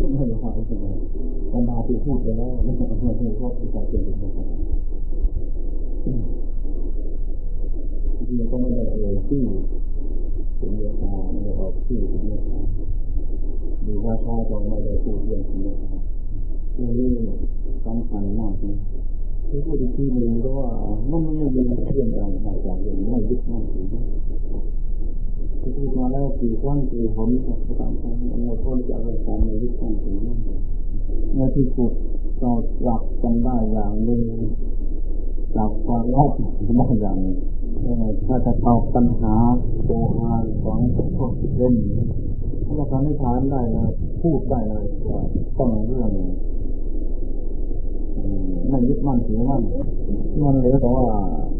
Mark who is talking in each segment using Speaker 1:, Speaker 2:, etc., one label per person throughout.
Speaker 1: ไม่ได้บรรดาที่พูดไปแล้วไม่ใช่พวกที่จะเป็นที่ก็ไม่ได้ชื่อเป็นเรื่องไม่ได้ออกชื่อเป็นเรื่องดูว่าเขาจะไม่ได้พูดเรื่องนี้นี่สำคัญมากนะที่พูดอีกทีหนึ่งก็ว่ามันไม่มีเรื่องการหาจากอย่างไม่ยึดมั่นถือที่พูดมาแล้วกี่ครั้งกี่หนก็ตามครั้งเราพ้นจากเรื่องการไม่ยึดมั่นถือในที่สุดเราหลับกันได้อย่างหนึ่งหลับความรอบได้อย่างหนึ่งถ้าจะตอบปัญหาโบราณของพวกเล่นถ้าเราทำให้ทานได้นะพูดได้เลยว่าต้องเรื่องไม่ยึดมั่นถือมั่นมันเลยแต่ว่า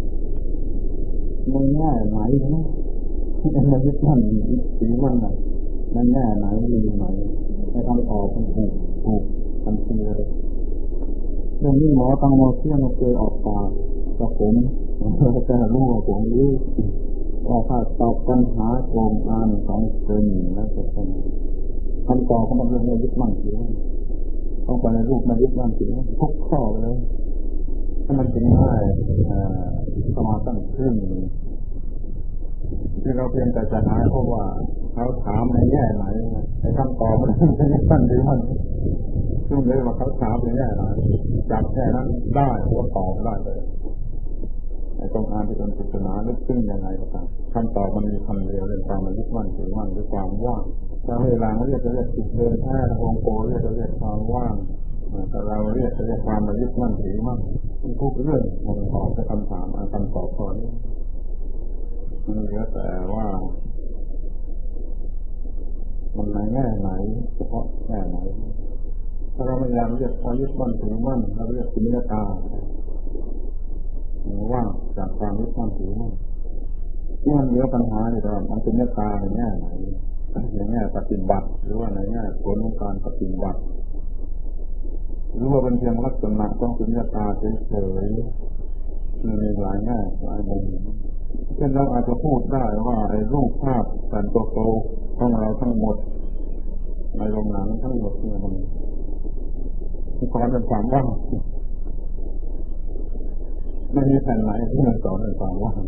Speaker 1: มันง่ายไหมนะไม่ยึดมั่นถือมั่นอ่ะมันง่ายไหมดีไหมให้คำตอบมันถูกทันทีเลยเรื่องนี้หมอตั้งโมเสียงเคยออกปากกับผมแต่รู้ว่าผมรู้ว่าถ้าตอบปัญหาโครงการของเป็นแล้วจะเป็นคำตอบของมันเรื่องไม่ยึดมั่นถือต้องไปในรูปไม่ยึดมั่นถือทุกข้อเลยถ้ามันถึงได้ประมาณตั้งครึ่งที่เราเพียงแต่จะหาเพราะว่าเขาถามในแง่ไหนในคำตอบมันไม่ยึดมั่นถือมันซึ่งเลยว่าเขาถามในแง่ไหนจับแค่นั้นได้ก็ตอบได้เลยต้องอ่านที่เป็นปริศนาลึกซึ้งยังไงก็ตามคำตอบมันมีคำเดียวเรื่องความยึดมั่นถือมั่นหรือความว่างถ้าเวลาเรียกจะเรียกจิตเดินแท้องค์โกเรียกจะเรียกความว่างถ้าเราเรียกจะเรียกความยึดมั่นถือมั่นทุกเรื่องมันตอบจะคำถามคำตอบข้อนี้มันเหลือแต่ว่ามันในแง่ไหนเฉพาะแง่ไหนถ้าเราพยายามเรียกความยึดมั่นถือมั่นเราเรียกสุญญตาว่างจากความยึดมั่นถือมั่นที่มันเหลือปัญหาเนี่ยมันเป็นเมตตาในแง่ไหนในแง่ปฏิบัติหรือว่าในแง่ผลของการปฏิบัติหรือว่าเป็นเพียงลักษณะต้องเป็นเมตตาเฉยๆมีหลายแง่หลายมุมเช่นเราอาจจะพูดได้ว่าไอ้รูปภาพแผ่นโตๆของเราทั้งหมดในโรงหนังทั้งหมดเนี่ยมันสอนเป็นความว่างไม่มีแผ่นไหนที่มันสอนเป็นความว่าง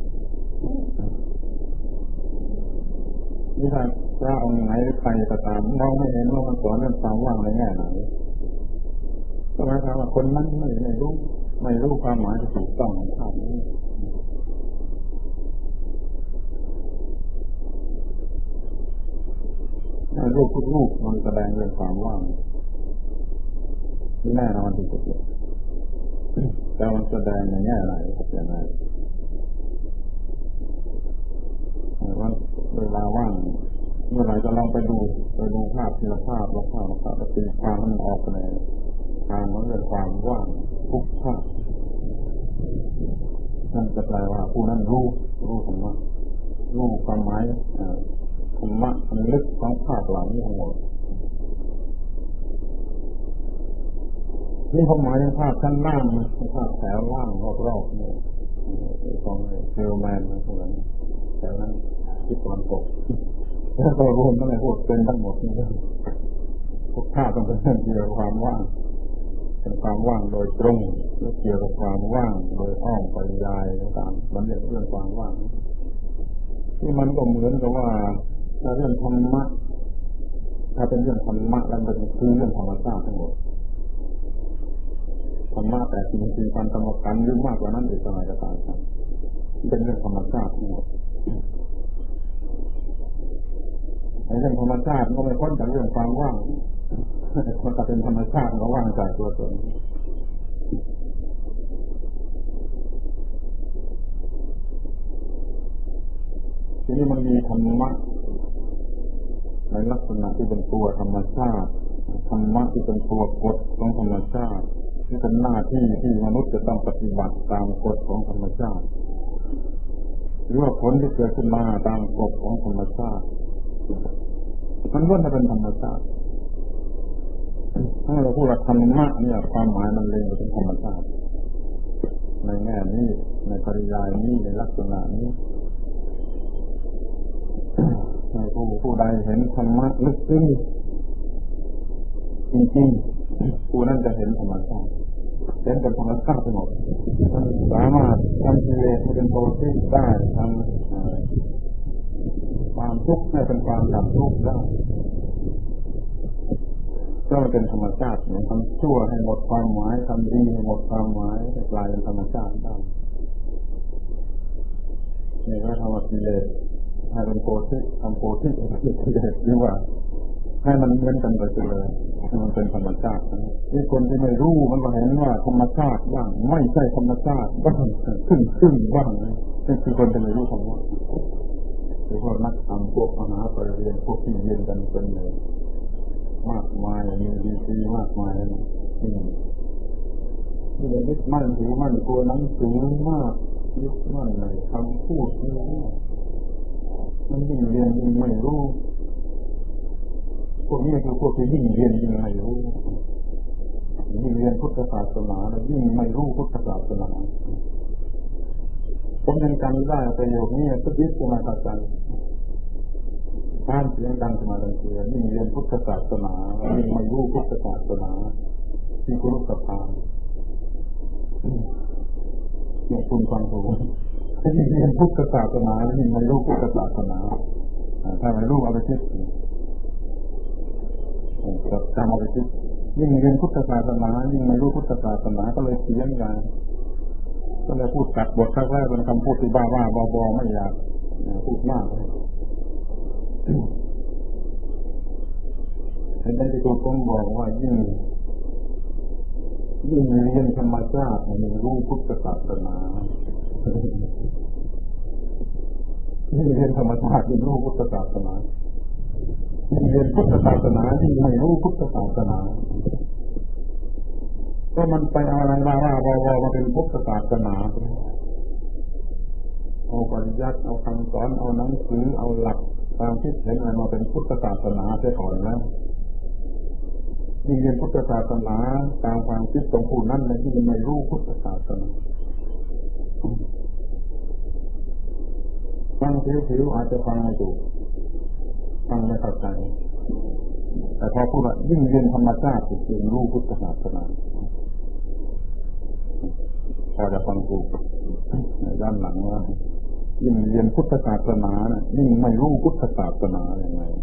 Speaker 1: นี่ถ้าเราเอาไหนไปก็ตามเราไม่เห็นว่ามันสอนเรื่องความว่างในแง่ไหนก็หมายความว่าคนนั้นไม่รู้ความหมายที่ถูกต้องของภาพนี้รูปทุกรูปมันแสดงเรื่องความว่างแน่นอนที่สุดแต่มันแสดงในแง่ไหนอย่างไรว่าเวลาว่างเมื่อไหร่จะลองไปดูภาพทีละภาพละภาพแล้วตีความมันออกไปในทางของเรื่องความว่างทุกภาพนั่นจะแปลว่าผู้นั้นรู้ธรรมะรู้ความหมายธรรมะมันลึกของภาพเหล่านี้ทั้งหมดนี่ความหมายในภาพชั้นล่างภาพแถวล่างรอบๆเนี่ยของเซลแมนพวกนั้นแถวนั้นที่ตอนตกแล้วก็รวมทั้งหมดพวกเป็นทั้งหมดนี่ทุกภาพต้องเป็นเรื่องเกี่ยวกับความว่างเป็นความว่างโดยตรงหรือเกี่ยวกับความว่างโดยอ้อมปริยายต่างๆมันเรื่องความว่างที่มันก็เหมือนกับว่าถ้าเรื่องธรรมะถ้าเป็นเรื่องธรรมะแล้วมันคือเรื่องธรรมชาติทั้งหมดธรรมะแต่จริงๆการกรรมกันหรือมากกว่านั้นอีกอะไรก็ตามเป็นเรื่องธรรมชาติทั้งหมดในเรื่องธรรมชาติก็ไม่พ้นจากเรื่องความว่างมันจะเป็นธรรมชาติก็ว่างจากตัวตนทีนี้มันมีธรรมะในลักษณะที่เป็นตัวธรรมชาติธรรมะที่เป็นตัวกฎของธรรมชาติที่เป็นหน้าที่ที่มนุษย์จะต้องปฏิบัติตามกฎของธรรมชาติหรือว่าผลที่เกิดขึ้นมาตามกฎของธรรมชาติมันล้วนแต่เป็นธรรมชาติถ้าเราพูดว่าธรรมะเนี่ยความหมายมันเล็งไปถึงธรรมชาติในแง่นี้ในปริยายนี้ในลักษณะนี้ผู้ใดเห็นธรรมะลึกซึ้งจริงๆผู้นั้นจะเห็นธรรมชาติเห็นเป็นธรรมชาติทั้งหมดมันสามารถทำกิเลสให้เป็นโพธิได้ทำความทุกข์ให้เป็นความดับทุกข์ได้ก็เป็นธรรมชาติทำชั่วให้หมดความหมายทำดีให้หมดความหมายกลายเป็นธรรมชาติได้นี่ก็ทำกิเลสให้เป็นโพธิทำโพธิให้เป็นกิเลสหรือว่าให้มันเหมือนกันไปเลยมันเป็นธรรมชาตินี่คนที่ไม่รู้มันก็เห็นว่าธรรมชาติบ้างไม่ใช่ธรรมชาติบ้างขึ้นบ้างนี่คือคนที่ไม่รู้ธรรมะหรือว่านักทำพวกมหาปริญญาพวกที่เรียนกันเป็นมากมายมีดีมากมายนี่เลยยึดมั่นถือมั่นตัวหนังสือมากยึดมั่นในคำพูดนี่มันยิ่งเรียนยิ่งไม่รู้พวกนี้คือพวกที่ยิ่งเรียนยิ่งไม่รู้ยิ่งเรียนพุทธศาสนาแล้วยิ่งไม่รู้พุทธศาสนาผมยังจำได้ประโยคนี้สักนิดมาตัดใจท่านเสียงดังขึ้นมาเลยคือยิ่งเรียนพุทธศาสนายิ่งไม่รู้พุทธศาสนาที่คุณรู้สัพพานเนี่ยคุณฟังถูกยิ่งเรียนพุทธศาสนายิ่งไม่รู้พุทธศาสนาถ้าไม่รู้เอาไปคิดจำเอาไปคิดยิ่งเรียนพุทธศาสนายิ่งไม่รู้พุทธศาสนาก็เลยเสียงกันก็เลยพูดตัดบทแรกๆเป็นคำพูดที่บ้าๆบอๆไม่อยากพูดมากเห็นได้ที่ตัวผมบอกว่ายิ่งเรียนธรรมชาติยิ่งรู้พุทธศาสนายิ่งเรียนธรรมชาติยิ่งรู้พุทธศาสนาเรียนพุทธศาสนาที่ไม่รู้พุทธศาสนาก็มันไปเอาอะไรมาเป็นพุทธศาสนาเอาปริยัติเอาคำสอนเอาหนังสือเอาหลักความคิดเห็นอะไรมาเป็นพุทธศาสนาเสียก่อนแล้วยิ่งเรียนพุทธศาสนาตามความคิดของผู้นั้นในที่ไม่รู้พุทธศาสนาฟังผิวอาจจะฟังไม่ถูกฟังไม่เข้าใจแต่พอพูดว่ายิ่งเรียนธรรมชาติจึงรู้พุทธศาสนาพอจะฟังถูกในด้านหลังว่ายิ่งเรียนพุทธศาสนายิ่งไม่รู้พุทธศาสนาอย่างไร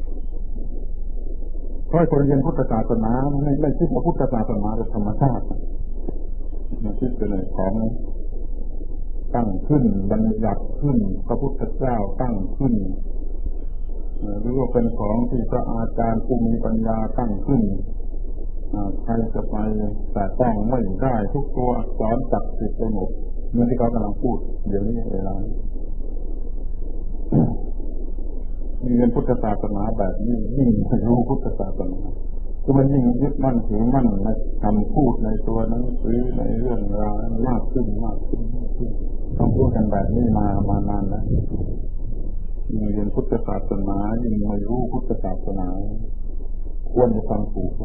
Speaker 1: เพราะคนเรียนพุทธศาสนาไม่คิดว่าพุทธศาสนาเป็นธรรมชาติมันคิดเป็นของตั้งขึ้นบัญญัติขึ้นพระพุทธเจ้าตั้งขึ้นหรือว่าเป็นของที่พระอาจารย์ผู้มีปัญญาตั้งขึ้นใครจะไปแต่ต้องไม่ได้ทุกตัวอักษรศักดิ์สิทธิ์ไปหมดเหมือนที่เขากำลังพูดเดี๋ยวนี้เวลาเรียนพุทธศาสนาแบบนี้ยิ่งรู้พุทธศาสนาคือมันยิ่งยึดมั่นถือมั่นในคำพูดในตัวหนังสือในเรื่องราวมากขึ้นต้องพูดกันแบบนี้มานานแล้วยิ่งเรียนพุทธศาสนายิ่งไม่รู้พุทธศาสนาควรจะฟังถูก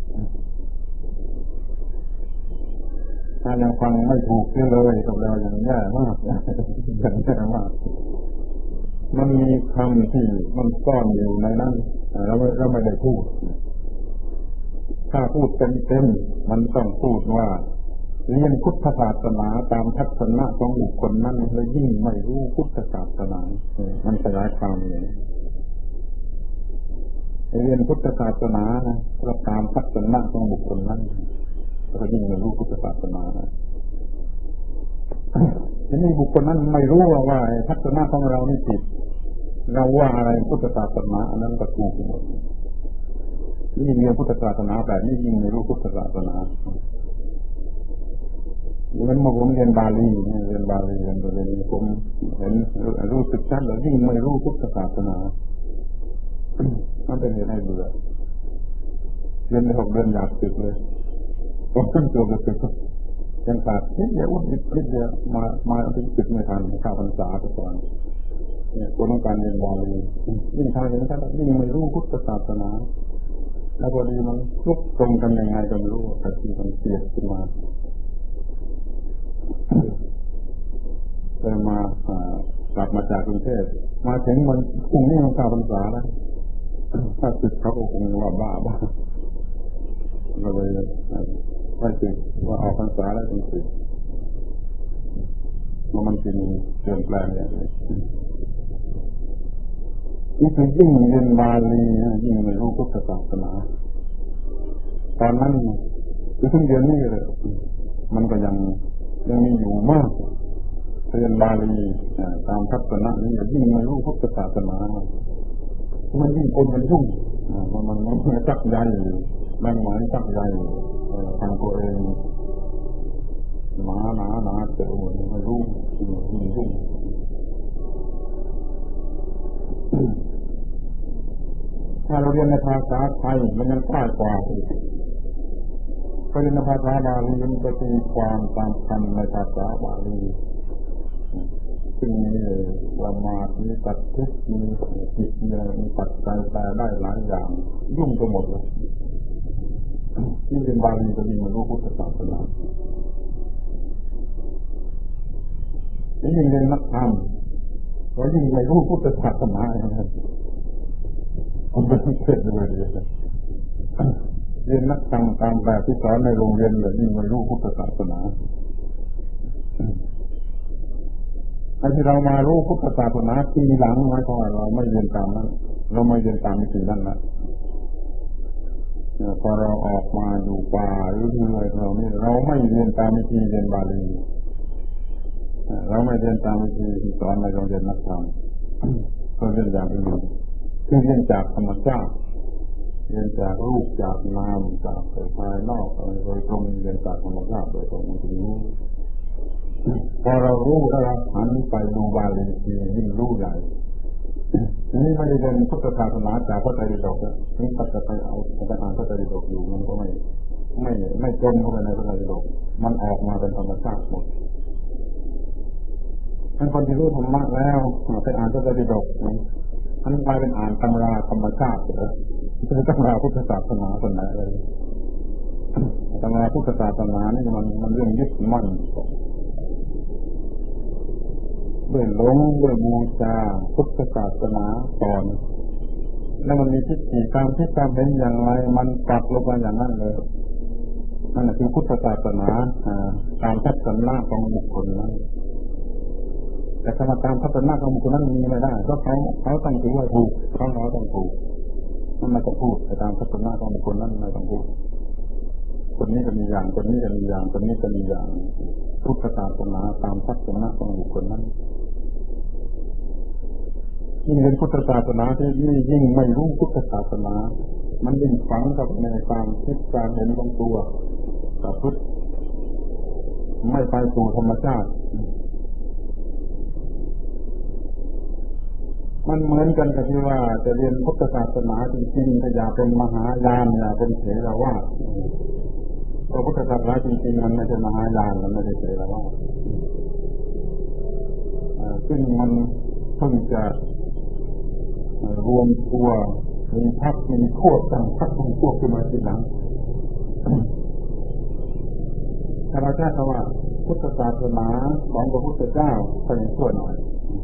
Speaker 1: ถ้ายังฟังไม่ถูกเลยกับเราอย่างแย่มากอย่างแย่มากมันมีคำที่มันซ่อนอยู่ในนั้นเราไม่ได้พูดถ้าพูดเต็มมันต้องพูดว่าเรียนพุทธศาสนาตามทัศนะของบุคคลนั้นแล้วยิ่งไม่รู้พุทธศาสนามันขยายความอย่างนี้เรียนพุทธศาสนาก็ตามทัศนะของบุคคลนั้นแล้วยิ่งไม่รู้พุทธศาสนาทีนี้บุคคลนั้นไม่รู้ว่าทัศนะของเรานี่ผิดเราว่าอะไรพุทธศาสนาอันนั้นก็ถูกหมดยิ่งเรียนพุทธศาสนาแบบนี้ยิ่งไม่รู้พุทธศาสนาเหมือนผมเรียนบาลีเรียนบาลีผมเห็นรู้สึกชัดเลยยิ่งไม่รู้พุทธศาสนามันเป็นเหตุให้เบื่อเรียนใน6 เดือนอยากสึกเลยผมขึ้นตัวจะสึกยังขาดนิดเดียวนิดเดียวมาถึงสึกไม่ทันข้าวพรรษาไปก่อนเนี่ยคนต้องการเรียนบาลียิ่งทำอย่างนั้นยิ่งไม่รู้พุทธศาสนาแล้วพอดีมันลุกตรงกันยังไงก็ไม่รู้แต่ที่มันเสียดขึ้นมาเลยมากลับมาจากกรุงเทพมาถึงมันพรุ่งนี้มันข้าวพรรษาแล้วถ้าสึกเขาก็คงว่าบ้าไม่จริงว่าออกพรรษาแล้วจริงๆว่ามันเป็นเปลี่ยนแปลงอย่างนี้นี่คือยิ่งเรียนบาลียิ่งไม่รู้พุทธศาสนาตอนนั้นคือถึงเดือนนี้เลยมันก็ยังมีอยู่มากเรียนบาลีตามทัศนะนี่ยิ่งไม่รู้พุทธศาสนามันยิ่งคนมันยุ่งมันจักใหญ่มันหมายจักใหญ่ทางตัวเองหนาเจอไม่รู้ยิ่งยุ่งถ้าเราเรียนในภาษาไทยมันยังกว้างกว่าก็เรียนในภาษาบาลีมันจะตีความตามคำในภาษาบาลีซึ่งมีประมาทมีตัดทุกมีจิตมีปัจจัยแปลได้หลายอย่างยุ่งไปหมดเลยที่เรียนบาลีก็ยิ่งไม่รู้พุทธศาสนายิ่งเรียนนักธรรมก็ยิ่งไม่รู้พุทธศาสนามันเป็นเสร็จเลยเรียนนักธรรมตามแบบที่สอนในโรงเรียนเลยยิ่งไม่รู้พุทธศาสนาไอ้ที่เรามารู้พุทธศาสนาปีหลังหมายความว่าเราไม่เรียนตามนั้นเราไม่เรียนตามวิธีนั้นนะพอเราออกมาอยู่ป่าหรืออะไรเราไม่เรียนตามวิธีเรียนบาลีเราไม่เรียนตามวิธีที่สอนในโรงเรียนนักธรรมก็เรียนอย่างอื่นคือเรียนจากธรรมชาติเรียนจากรูปจากนามจากภายนอกโดยตรงเรียนจากธรรมชาติโดยตรงที่นี้พอเรารู้แล้วเราหันไปดูบาลีทียิ่งรู้ใหญ่นี่ไม่ได้เรียนพุทธศาสนาจากพระไตรปิฎกนี่ปัจจัยเอาไปอ่านพระไตรปิฎกอยู่มันก็ไม่จมเข้าไปในพระไตรปิฎกมันออกมาเป็นธรรมชาติหมดท่านคนที่รู้ธรรมะแล้วไปอ่านพระไตรปิฎกมันกลายเป็นอ่านตำราธรรมชาติเลยไม่ใช่ตำราพุทธศาสนาคนไหนเลยตำราพุทธศาสนานี่มันเรื่องยึดมั่นด้วยหลงด้วยบูชาพุทธศาสนาก่อนแล้วมันมีทิฏฐิการที่การเห็นอย่างไรมันปักลงมาอย่างนั้นเลยนั่นคือพุทธศาสนาตามทัศนะของบุคคลนั้นแต่ถ้ามาตามทัศนะของบุคคลนั้นมีไม่ได้เพราะเขาต้องถือว่าถูกเขาต้องถูกมันไม่ต้องพูดแต่ตามทัศนะของบุคคลนั้นไม่ต้องพูดคนนี้จะมีอย่างคนนี้จะมีอย่างคนนี้จะมีอย่างพุทธศาสนาตามทัศนะของบุคคลนั้นยิ่งเรียนพุทธศาสนาที่ยิ่งไม่รู้พุทธศาสนามันยิ่งฝังกับในความคิดการเห็นของตัวกับพุทธไม่ไปสู่ธรรมชาติมันเหมือนกันกับที่ว่าจะเรียนพุทธศาสนาจริงๆถ้าอยากเป็นมหายานอยากเป็นเถรวาทเพราะพุทธศาสนาจริงๆมันไม่ใช่มหายานมันไม่ใช่เถรวาทซึ่งมันเพิ่งจะรวมตัวมีพรรคมีพวกต่างพรรคมีพวกขึ้นมาทีหลังถ้าเราใช้คำว่าพุทธศาสนาของพระพุทธเจ้าก็ยังช่วยหน่อย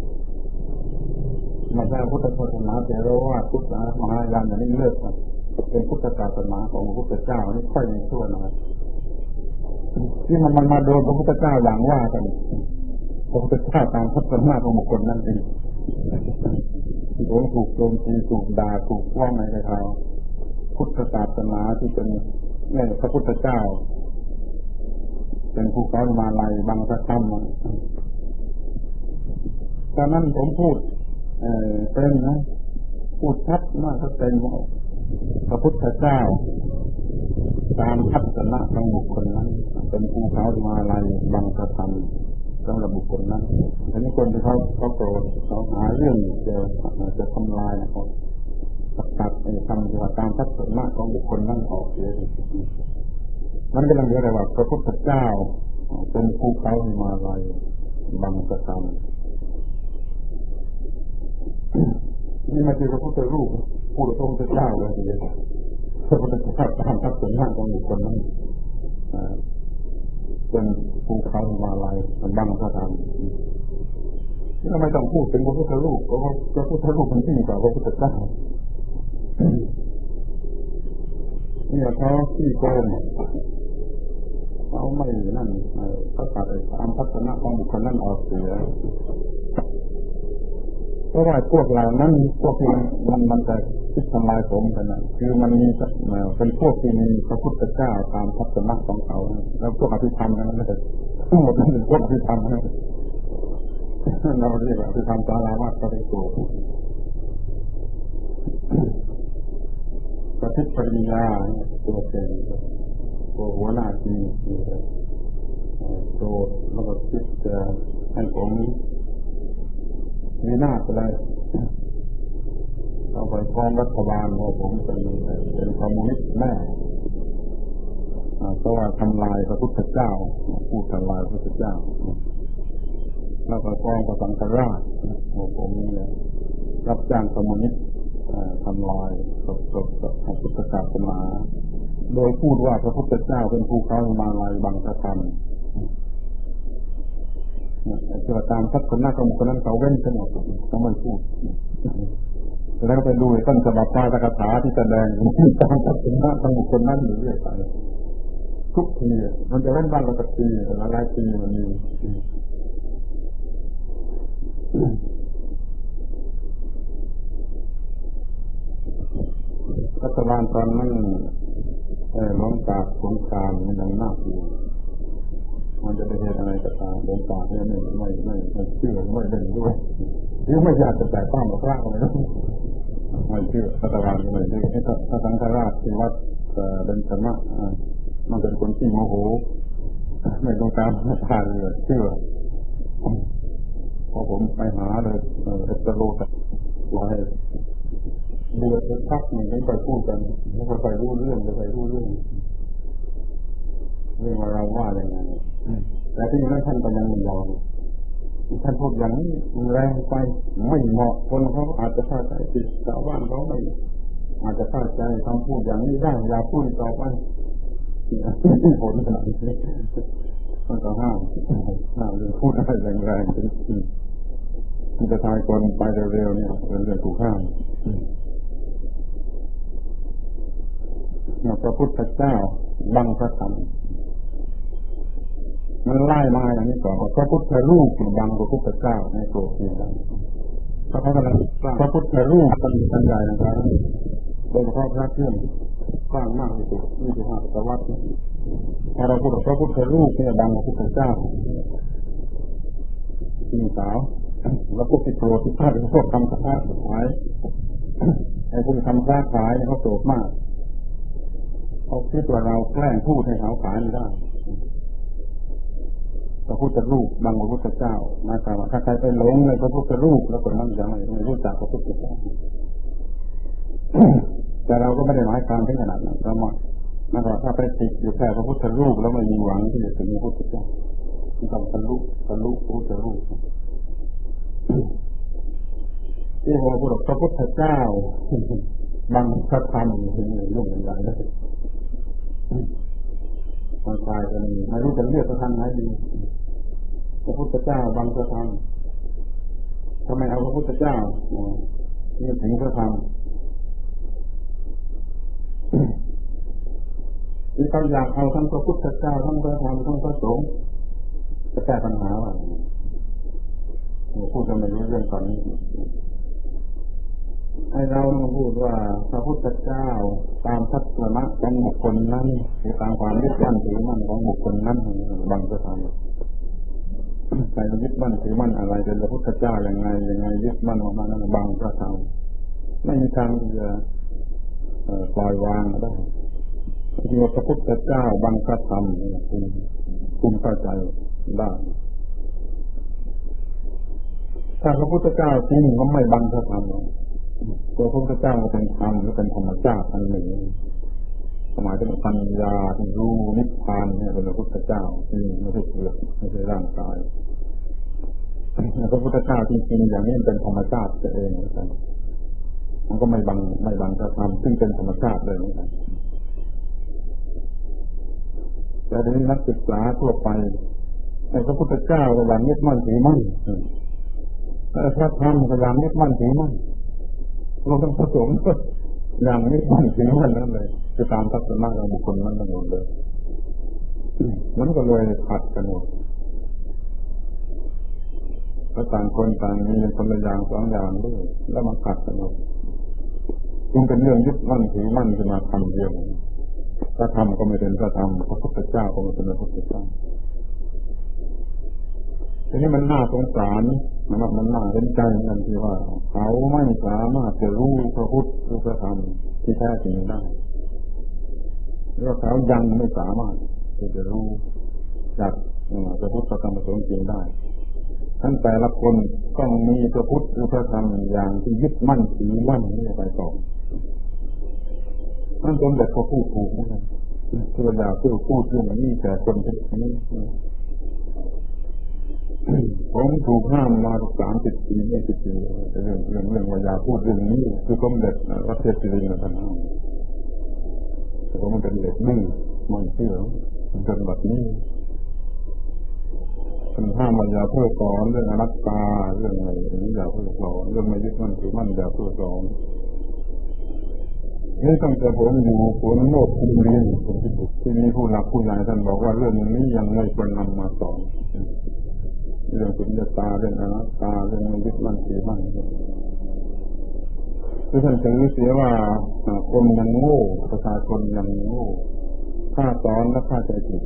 Speaker 1: มาใช้พุทธศาสนาแต่เราว่าพุทธมหายานอย่างนี้เลิกเป็นพุทธศาสนาของพระพุทธเจ้านี่ค่อยยังช่วยหน่อยที่มันมาโดนพระพุทธเจ้าอย่างว่ากันพระพุทธเจ้าตามทัศนะของบุคคลนั่นเองถูกโจมตีถูกด่าถูกฟ้องในทางพุทธศาสนาที่เป็นเนี่ยพระพุทธเจ้าเป็นผู้สอนมาลัยบางพระธรรมตอนนั้นผมพูดเป็นนะพูดชัดมากชัดเจนว่าพระพุทธเจ้าตามทัศนะของบุคคลนั้นเป็นผู้สอนมาลัยบางพระธรรมสำหรับบุคคลนั้นทีนี้คนที่เขาโกรธเขาหาเรื่องจะทำลายนะครับตัดทำที่ว่าตามทัศนะของบุคคลนั้นออกเสียมันก็ต้องเรียกว่าพระพุทธเจ้าเป็นผู้เขามาลัยบังกระทำนี่มาคือพระพุทธรูปผู้พระพุทธเจ้าเลยทีเดียวพระพุทธเจ้าตามทัศนะของบุคคลนั้นเป็นภูเขามาลายมันบังพระธรรมนี่เราไม่ต้องพูดเป็นพระพุทธรูปเพราะพระพุทธรูปมันยิ่งกว่าพระพุทธเจ้านี่เขาขี้โกงเขาไม่นั่นเขาตัดตามทัศนะของบุคคลนั้นออกเสียเพราะว่าพวกเหล่านั้นพวกที่มันจะคิดทำลายผมกันนะคือมันมีเป็นพวกที่มีพระพุทธเจ้าตามทัศนะของเขาแล้วพวกอภิธรรมนั้นไม่ได้ทั้งหมดนั้นเป็นพวกอภิธรรมนะเราเรียกว่าอภิธรรมสารวัตรปริโภคปฏิปริยาตัวเป็นตัวหัวหน้าทีมตัวแล้วก็คิดจะให้ผมมีหน้าอะไรเอาไปฟ้องรัฐบาลว่าผมเป็นคอมมิวนิสต์แน่เพราะว่าทำลายพระพุทธเจ้าพูดทำลายพระพุทธเจ้าแล้วก็ฟ้องพระสังฆราชว่าผมเนี่ยรับจ้างคอมมิวนิสต์ทำลายพระพุทธศาสนาโดยพูดว่าพระพุทธเจ้าเป็นภูเขาหิมาลัยบังสะพานเชื่อตามทัศนะของคนนั้นเขาเว้นกันหมดเขาไม่พูดแล้วก็ไปดูต้นฉบับปาฐกถาที่แสดงตามทัศนะของคนนั้นอยู่เรื่อยไปทุกทีมันจะเว้นบ้างละสักทีหลายปีมันมีรัฐบาลตอนนั้นหลังจากสงครามมันยังน่ากลัวมันจะไปเหตุอะไรก็ตามหลวงตาเนี่ยไม่เชื่อไม่เล่นด้วยหรือไม่อยากจะแต่ต้องกับพระอะไรก็ไม่เชื่อรัฐบาลก็ไม่เชื่อให้พระสังฆราชที่วัดเดินธรรมะมันเป็นคนที่โมโหไม่ต้องการทานเลยเชื่อพอผมไปหาเลยเอสโลตัสไว้เดือดจะพักหนึ่งไปพูดกันไม่ไปรู้เรื่องว่าเราว่าอะไรไงแต่ที่นั้นท่านก็ยังไม่ยอมท่านพูดอย่างนี้แรงไปไม่เหมาะคนเขาอาจจะเข้าใจผิดชาวบ้านเขาไม่อาจจะเข้าใจคำพูดอย่างนี้ได้อย่าพูดต่อไปผลขนาดนี้มันก็ห้ามเรื่องพูดอะไรแรงๆมันจะทายคนไปเร็วๆเนี่ยเป็นเรื่องถูกห้ามพระพุทธเจ้าบังพระธรรมมันไล่มาอย่างนี้ก่อนพระพุทธรูปบังพระพุทธเจ้าในโลกนี้พระพุทธรูปเป็นใหญ่นะครับโดยเฉพาะพระเครื่องสร้างมากที่สุด25 ศตวรรษถ้าเราพูดถึงพระพุทธรูปเนี่ยบังพระพุทธเจ้าจริงสาวแล้วพวกที่โกรธที่พลาดพวกทำค้าขายไอ้พวกทำค้าขายเขาโกรธมากเขาคิดว่าเราแกล้งพูดให้เขาขายไม่ได้พระพุทธรูปบังพระพุทธเจ้านะครับถ้าใครไปหลงในพระพุทธรูปแล้วคนนั้นจะไม่รู้จักพระพุทธเจ้าแต่เราก็ไม่ได้หมายความถึงขนาดนั้นเราหมายว่าถ้าไปติดอยู่แค่พระพุทธรูปแล้วไม่มีหวังที่จะถึงพระพุทธเจ้าต้องทะลุพระพุทธรูปที่พระพุทธเจ้าบังพระธรรมถึงรุ่งใหญ่เลยมันกลายเป็นไม่รู้จะเรียกพระธรรมไหนดีพระพุทธเจ้าบังพระธรรมทำไมเอาพระพุทธเจ้านี่ถึงพระธรรมที่เขาอยากเอาทั้งพระพุทธเจ้าทั้งพระธรรมทั้งพระสงฆ์จะแก้ปัญหาว่าพูดจะไม่รู้เรื่องตอนนี้ให้เราต้องพูดว่าพระพุทธเจ้าตามทัศนะของบุคคลนั้นหรือตามความยึดมั่นถือมั่นของบุคคลนั้นบังพระธรรมใครยึดมั่นถือมั่นอะไรเป็นพระพุทธเจ้ายังไงยึดมั่นออกมานั้นบังพระธรรมไม่มีทางที่จะปล่อยวางได้ที่ว่าพระพุทธเจ้าบังพระธรรมคุณเข้าใจได้ถ้าพระพุทธเจ้าจริงก็ไม่บังพระธรรมตัวพระพุทธเจ้าก็เป็นธรรมหรือเป็นธรรมชาติอันหนึ่งสมัยเป็นปัญญาที่รู้นิพพานเนี่ยเป็นพระพุทธเจ้าที่ไม่ใช่เปลือกไม่ใช่ร่างกายพระพุทธเจ้าจริงๆอย่างนี้เป็นธรรมชาติเองเหมือนกันมันก็ไม่บังพระธรรมซึ่งเป็นธรรมชาติเลยเหมือนกันแต่ทีนี้นักศึกษาทั่วไปไอ้พระพุทธเจ้าก็อย่างยึดมั่นถือมั่นแต่พระธรรมก็อย่างยึดมั่นถือมั่นเราต้องผสมอย่างยึดมั่นถือมั่นนั่นเลยคือตามทัศนะของบุคคลนั้นทั้งหมดเลย
Speaker 2: มันก็เลยขัดกันหมดแล้วต่างคนต่างมีคนละอย่างสองอย่างด้วยแล้วมาขัดกันหมดจึงเป็นเรื่องยึดมั่นถือมั่นขึ้นมาคำเดียวพระธรรมก็ไม่เป็นพระธรรมพระพุทธเจ้าก็ไม่เป็นพระพุทธเจ้าทีนี้มันน่าสงสารมันน่าเห็นใจกันที่ว่าเขาไม่สามารถจะรู้พระพุทธหรือพระธรรมที่แท้จริงได้หรือว่าเขายังไม่สามารถที่จะรู้จากพระพุทธพระธรรมพระสงฆ์จริงได้ท่านแต่ละคนต้องมีพระพุทธหรือพระธรรมอย่างที่ยึดมั่นถือมั่นนี่ไปต่อท่านสมเด็จก็พูดถูกนะครับที่เวลาพูดเรื่องนี้แต่คนที่นี้ผมถูกห้ามมา30 ปี20 ปีเรื่องวิญญาพูดเรื่องนี้คือสมเด็จวัดเทพศิรินทร์ท่านห้ามแต่ผมมันเป็นเด็กดื้อไม่เชื่อจนแบบนี้ท่านห้ามวิญญาเพื่อสอนเรื่องอนัตตาเรื่องอะไรนี้อย่าเพื่อสอนเรื่องไม่ยึดมั่นถือมั่นอย่าเพื่อสอนนี่ตั้งแต่ผมอยู่ผมโลกที่เรียนที่มีผู้หลักผู้ใหญ่ท่านบอกว่าเรื่องนี้ยังไม่ควรนำมาสอนเรื่องสุญญตาเรื่องอนัตตาเรื่องไม่ยึดมั่นถือมั่นคือท่านถือเสียว่าคนยังโง่ประชาชนยังโง่ข้าสอนและข้าใจผิด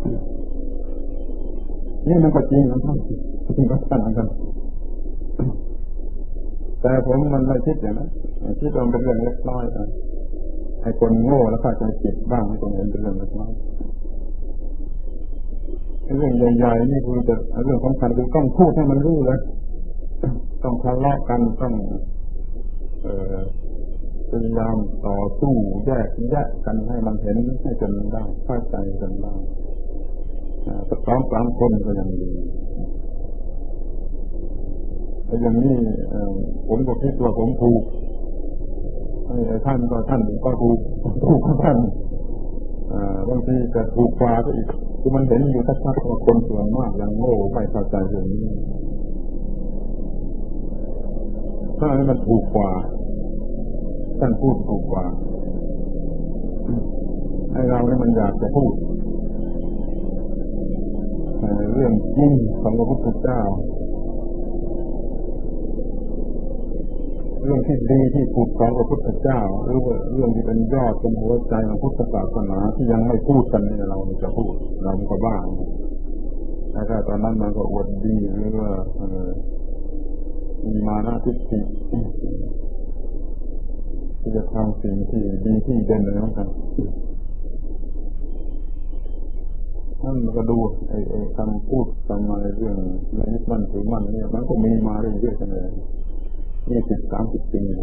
Speaker 2: นี่มันก็จริงนะท่านจริงก็ท่านกันแต่ผมมันไม่คิดอย่างนั้นคิดว่าเป็นเรื่องเล็กน้อยนะให้คนโง่และข้าใจผิดบ้างให้คนเห็นเป็นเรื่องเล็กน้อยเรื่องใหญ่ๆนี่คือจะเรื่องสำคัญคือต้องพูดให้มันรู้เลยต้องทะเลาะกันต้องพยายามต่อสู้แยกกันให้มันเห็นให้จนได้เข้าใจจนได้สัก2-3 คนก็ยังดีแต่อย่างนี้ผมก็คิดว่าผมถูกท่านก็ถูกท่านบางทีจะถูกกว่าก็อีกคือมันเห็นอยู่ชัดๆว่าคนส่วนมากยังโง่ไม่เข้าใจเรื่องนี้ถ้ามันถูกกว่าท่านพูดถูกกว่าให้เราเนี่ยมันอยากจะพูดเรื่องจริงของพระพุทธเจ้าเรื่องที่ดีที่สุดของพระพุทธเจ้าหรือว่าเรื่องที่เป็นยอดเป็นหัวใจของพุทธศาสนาที่ยังไม่พูดกันนี่เราจะพูดเราก็บ้าถ้าตอนนั้นมันก็อวดดีหรือว่ามีมานะทิฏฐิที่จะทำสิ่งที่ดีที่เด่นเลยเหมือนกันนั่นก็ดูคำพูดทำมาเรื่องไม่ยึดมั่นถือมั่นเนี่ยมันก็มีมาเรื่อยๆกันเลย20-30 ปี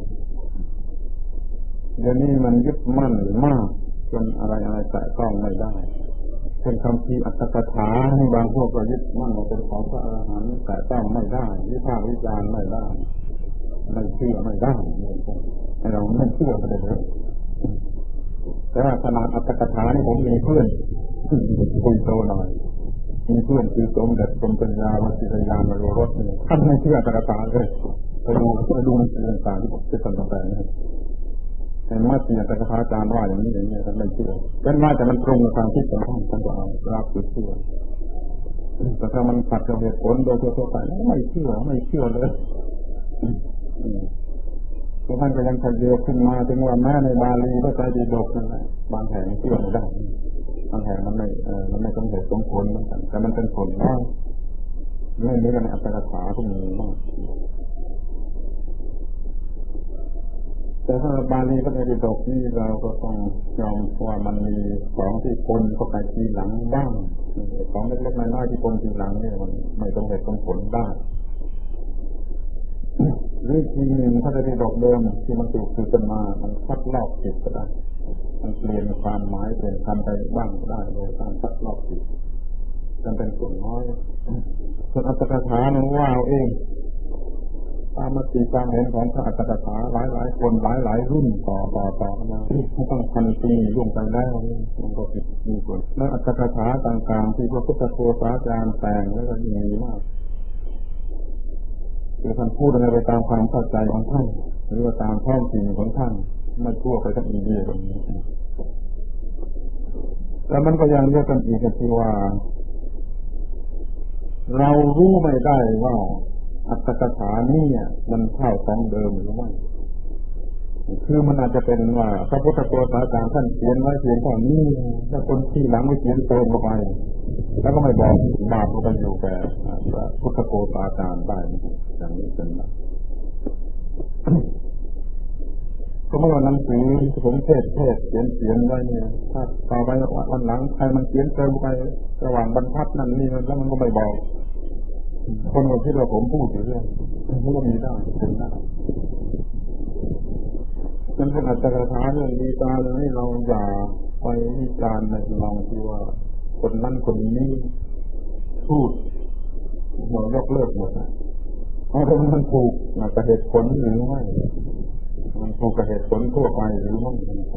Speaker 2: เดี๋ยวนี้มันยึดมั่นมากจนอะไรแตะต้องไม่ได้เป็นคำพีอัตถกถาให้บางพวกก็ยึดมั่นว่าเป็นของพระอรหันต์แตะต้องไม่ได้วิพากษ์วิจารณ์ไม่ได้ไม่เชื่อไม่ได้ให้เราไม่เชื่อไปเลยแต่ขนาดอัตถกถานี่ผมมีเพื่อนคุยโตหน่อยมีเพื่อนคือสมเด็จกรมปัญญาวชิรยานวโรรสท่านไม่เชื่ออัตถกถาเลยไปดูหนังสือต่างๆที่ผมจะทำแต่นะครับเห็นว่าเสียงแต่พระอาจารย์ว่าอย่างนี้ท่านไม่เชื่อเป็นว่าแต่มันตรงกับความคิดของท่านก็เอารับเชื่อแต่ถ้ามันขัดกับเหตุผลโดยทั่วไปไม่เชื่อเลยท่านก็ยังขยายขึ้นมาถึงว่าแม้ในบาลีก็ใจดีดกนั่นแหละบางแห่งเชื่อไม่ได้บางแห่งมันไม่สมเหตุสมผลเหมือนกันแต่มันเป็นผลน้อยไม่เหมือนกันในอัตถกถาที่มีมากแต่ถ้าบาลีพระไตรปิฎกนี่เราก็ต้องยอมว่ามันมีของที่คนเข้าไปทีหลังบ้างของเล็กๆน้อยๆที่คนทีหลังเนี่ยมันไม่สมเหตุสมผลได้หรือทีหนึ่งพระไตรปิฎกเดิมที่มันถูกสื่อกันมามันพัดลอกจิตก็ได้มันเปลี่ยนความหมายเปลี่ยนคำไปบ้างได้โดยการพัดลอกจิตกันเป็นส่วนน้อยส่วนอัตถกถานั้นว่าเอาเองตามมติความเห็นของพระอัตถกถาหลายคนหลายรุ่นต่อมาที่ต้อง1,000 ปีร่วมกันแล้วมันก็ผิดมีส่วนและอัตถกถาต่างๆที่พระพุทธโฆษาจารย์แต่งแล้วก็มีมากคือท่านพูดอะไรไปตามความเข้าใจของท่านหรือว่าตามท้องถิ่นของท่านไม่ทั่วไปทั้งอินเดียแบบนี้แล้วมันก็ยังเรียกกันอีกที่ว่าเรารู้ไม่ได้ว่าอัตถกถานี่มันเข้าของเดิมหรือไม่คือมันอาจจะเป็นว่าพระพุทธโฆษาจารย์ท่านเขียนไว้เพียงเท่านี้ถ้าคนที่หลังไม่เขียนเติมเข้าไปแล้วก็ไม่บอกบาปก็ไปอยู่แก่พุทธโฆษาจารย์ได้อย่างนี้เป็นนะก็เมื่อวันหนังสือผมเทศเขียนไว้เนี่ยถ้าต่อไปวันหลังใครมันเขียนเติมไประหว่างบรรทัดนั่นนี่แล้วมันก็ไม่บอกคนก็คิดว่าผมพูดอยู่เรื่องมันก็มีได้เป็นได้มันเป็นอัตถกถาเรื่องดีตาเลยเราอย่าไปวิจารณ์ในลองที่ว่าคนนั้นคนนี้พูดเรายกเลิกหมดเพราะมันถูกกับเหตุผลหรือไม่มันถูกกับเหตุผลทั่วไปหรือไม่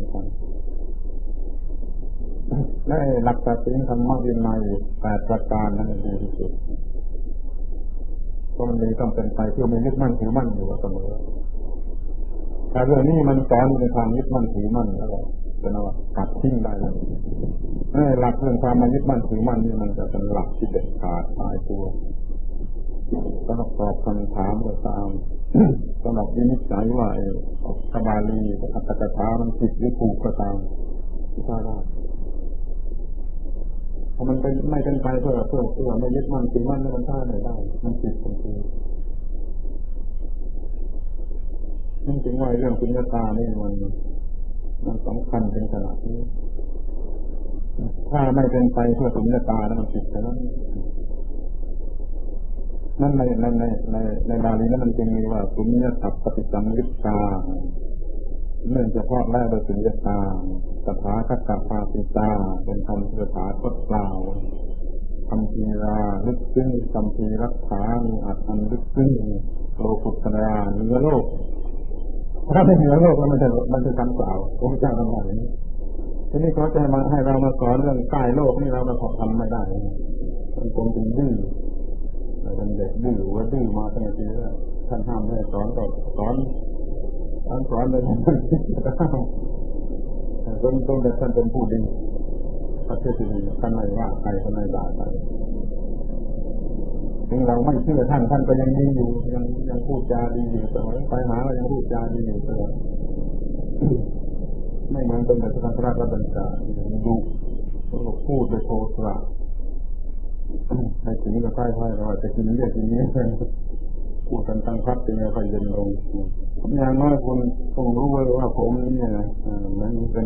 Speaker 2: และหลักตัดสินธรรมะวินัย8ประการนั้นดีที่สุดเพราะมันมีต้องเป็นไปเพื่อไม่ยึดมั่นถือมั่นอยู่เสมอถ้าเรื่องนี้มันสอนในทางยึดมั่นถือมั่นแล้วเป็นว่าตัดทิ้งได้เลยหลักเรื่องความมายึดมั่นถือมั่นนี่มันจะเป็นหลักที่เด็ดขาดตายตัวต้องตอบคำถามก็ตามต้องวินิจฉัยว่าพระบาลีอัตถกถามันผิดหรือถูกก็ตามที่ว่าได้เพราะมันเป็นไม่เป็นไปเพื่อไม่ยึดมั่นถือมั่นมันท่าไหนได้มันผิดทันทีนั่นจึงว่าเรื่องสุญญตานี่มันสำคัญเป็นขนาดนี้ถ้าไม่เป็นไปเพื่อสุญญตาแล้วมันผิดแต่นั่นในบาลีนั้นมันจึงมีว่าสุญญตัปปฏิสัมยุตตาเนื่องเฉพาะแรกโดยสุญญตาสถาคตปาติตาเป็นคำสถาคตกล่าวคำพีราลึกซึ้งคำพีรักษามีอันลึกซึ้งโลกุตตราเนื้อโลกถ้าไม่เหนือโลกมันจะคำกล่าวองค์เจ้าทั้งหลายทีนี้เขาจะมาให้เรามาสอนเรื่องใต้โลกนี่เราทำไม่ได้มันคงเป็นดื้อเป็นเด็กดื้อว่าดื้อมาตั้งแต่ทีแรกท่านห้ามให้สอนก็สอนเลยต้องแต่ท่านเป็นผู้ดีประเทศดีท่านไม่ว่าใครท่านไม่ด่าใครถึงเราไม่เชื่อท่านก็ยังดีอยู่ยังพูดจาดีอยู่เสมอไปหาเรายังพูดจาดีอยู่เสมอไม่เหมือนตนแต่พระราชบัญชาดูพูดโดยโทสะในสิ่งก็ใกล้ๆเราจะกินเยอะกินนี้พูดกันตั้งพักเป็นยังไงเย็นลงอย่างน้อยคุณต้องรู้ไว้ว่าผมนี่มันเป็น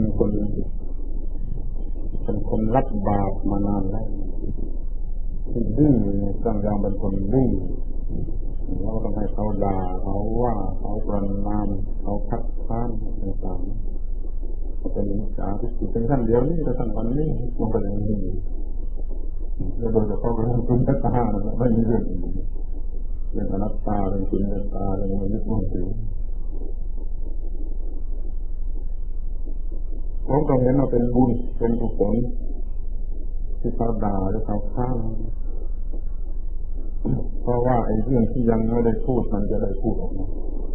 Speaker 2: คนรับบาปมานานแล้วที่ดื้อต้องยอมเป็นคนดื้อเราต้องให้เขาด่าเขาว่าเขาประณามเขาคัดค้านต่างๆเป็นมิจฉาทิฏฐิเป็นขั้นเดียวนี่แต่ขั้นวันนี้มันเป็นอย่างนี้โดยเฉพาะเรื่องสุญญตาไม่มีเรื่องอนัตตาเรื่องสุญญตาเรื่องยึดมั่นถือผมก็เห็นว่าเป็นบุญเป็นกุศลที่เขาด่าหรือเขาข้ามเพราะว่าไอ้เรื่องที่ยังไม่ได้พูดมันจะได้พูดออกมา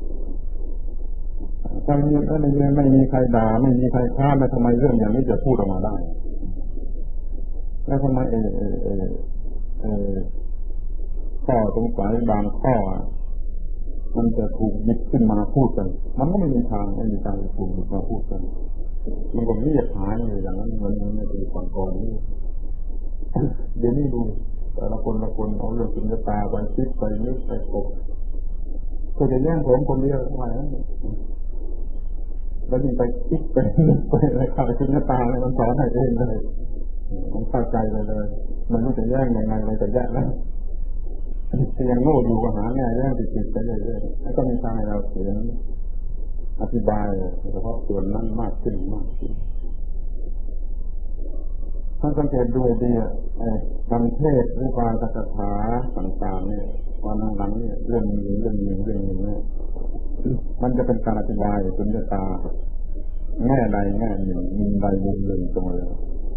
Speaker 2: ถ้าไม่มีใครด่าไม่มีใครข้ามแล้วทำไมเรื่องอย่างนี้จะพูดออกมาได้แล้วทำไมข้อสงสัยบางข้อมันจะถูกหยิบขึ้นมาพูดกันมันก็ไม่มีทางถูกหยิบมาพูดกันมันก็เงียบหายอยู่อย่างนั้นเหมือนในปีก่อนนี้เดี๋ยวนี้ดูแต่ละคนเอาเรื่องสุญญตาไปคิดไปนึกไปกบก็จะแย่งผมคนเดียวทำไมแล้วยิ่งไปคิดไปนึกไปอะไรข่าวสุญญตาอะไรมันสอนให้เองเลยมันเข้าใจเลยมันรู้จะแย่งยังไงมันจะแย่แล้วที่ยังโง่อยู่ก็หาแง่แย่งติดไปเรื่อยๆแล้วก็มีทางให้เราเขียนอธิบายเฉพาะส่วนนั้นมากขึ้นท่านสังเกตดูดีคำเทศหรือการคาถาต่างๆเนี่ยวันหลังเนี่ยเรื่องหนึ่งเนี่ยมันจะเป็นการอธิบายสุญญตาแง่ใดแง่หนึ่งมุมใดมุมหนึ่งเสมอ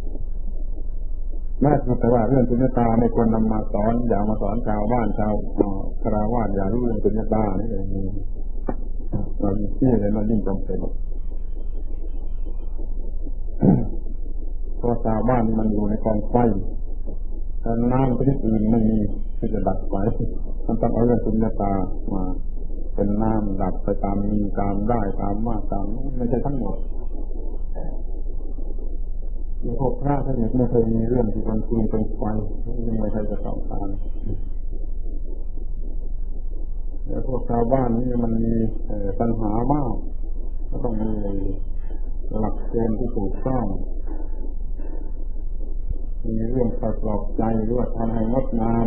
Speaker 2: แม้แต่ว่าเรื่องสุญญตาไม่ควรนำมาสอนอย่ามาสอนชาวบ้านชาวคฤหัสถ์อย่ารู้เรื่องสุญญตานี่เองมันที่เห็นมันยิ่งจำเป็นราะชาวบ้านมันอยู่ในกองไฟแต่น้ำชนิดอื่นไม่มีที่จะดับไฟมันต้องเอาเรื่องสุญญตามาเป็นน้ำดับไปตามมีตามได้ตามมาตามไม่ใช่ทั้งหมดพวกพระท่านไม่เคยมีเรื่องที่มันคืนเป็นไฟไม่ใช่จะต้องการแต่พวกชาวบ้านนี่มันมีปัญหามากก็ต้องมีหลักเกณฑ์ที่ถูกต้องมีเรื่องประกอบใจหรือว่าทำให้งดงาม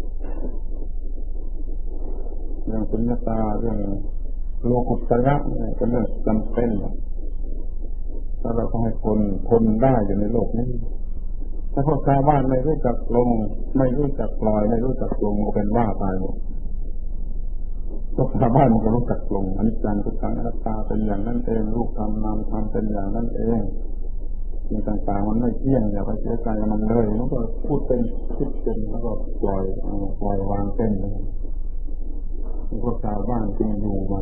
Speaker 2: เรื่องสุญญตาเรื่องโลกุตระเป็นเรื่องจำเป็นถ้าเราต้องให้คนทนได้อยู่ในโลกนี้ถ้าพวกชาวบ้านไม่รู้จักลงไม่รู้จักปล่อยไม่รู้จักลงก็เป็นว่าตายหมดพวกชาวบ้านมันก็รู้จักลงอนิจจังทุกขังอนัตตาเป็นอย่างนั้นเองรูปธรรมนามธรรมเป็นอย่างนั้นเองสิ่งต่างๆมันไม่เที่ยงอย่าไปเสียใจมันเลยมันก็พูดเป็นคิดเป็นแล้วก็ปล่อยวางเป็นพวกชาวบ้านจึงอยู่มา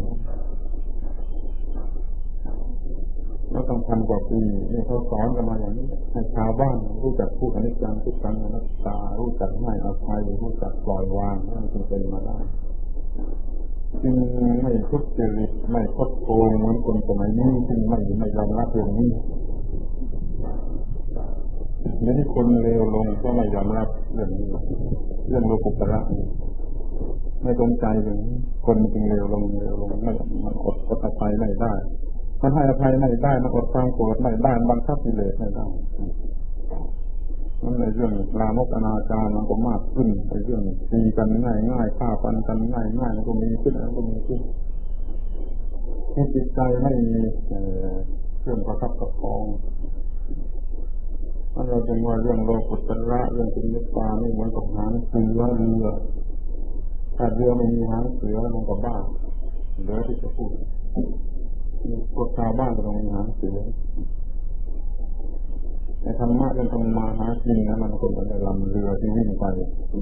Speaker 2: แล้วต้องพันกว่าปีนี่เขาสอนกันมาอย่างนี้ให้ชาวบ้านรู้จักพูดอนิจจังทุกขังอนัตตารู้จักให้อภัยรู้จักปล่อยวางนั่นจึงเป็นมาได้จึงไม่ทุจริตไม่คดโกงเหมือนคนสมัยนี้จึงไม่ยอมรับเรื่องนี้เดี๋ยวนี้คนเลวลงก็ไม่ยอมรับเรื่องนี้เรื่องโลกุตระไม่สนใจเลยคนจึงเลวลงไม่มันอดอภัยไม่ได้มันให้อภัยไม่ได้มันอดความโกรธไม่ได้บังคับกิเลสไม่ได้มันในเรื่องลามกอนาจารมันก็มากขึ้นในเรื่องตีกันง่ายฆ่าฟันกันง่ายมันก็มีขึ้นให้จิตใจไม่มีเครื่องประคับประคองถ้าเราจะว่าเรื่องโลกุตระเรื่องสุญญตานี่เหมือนกับหางเสือเรือถ้าเรือไม่มีหางเสือมันก็บ้าเหลือที่จะพูดพวกชาวบ้านก็ต้องมีหางเสือในธรรมะเรื่องธรรมะหากินนะมันคนจะได้ลำเรือที่วิ่งไป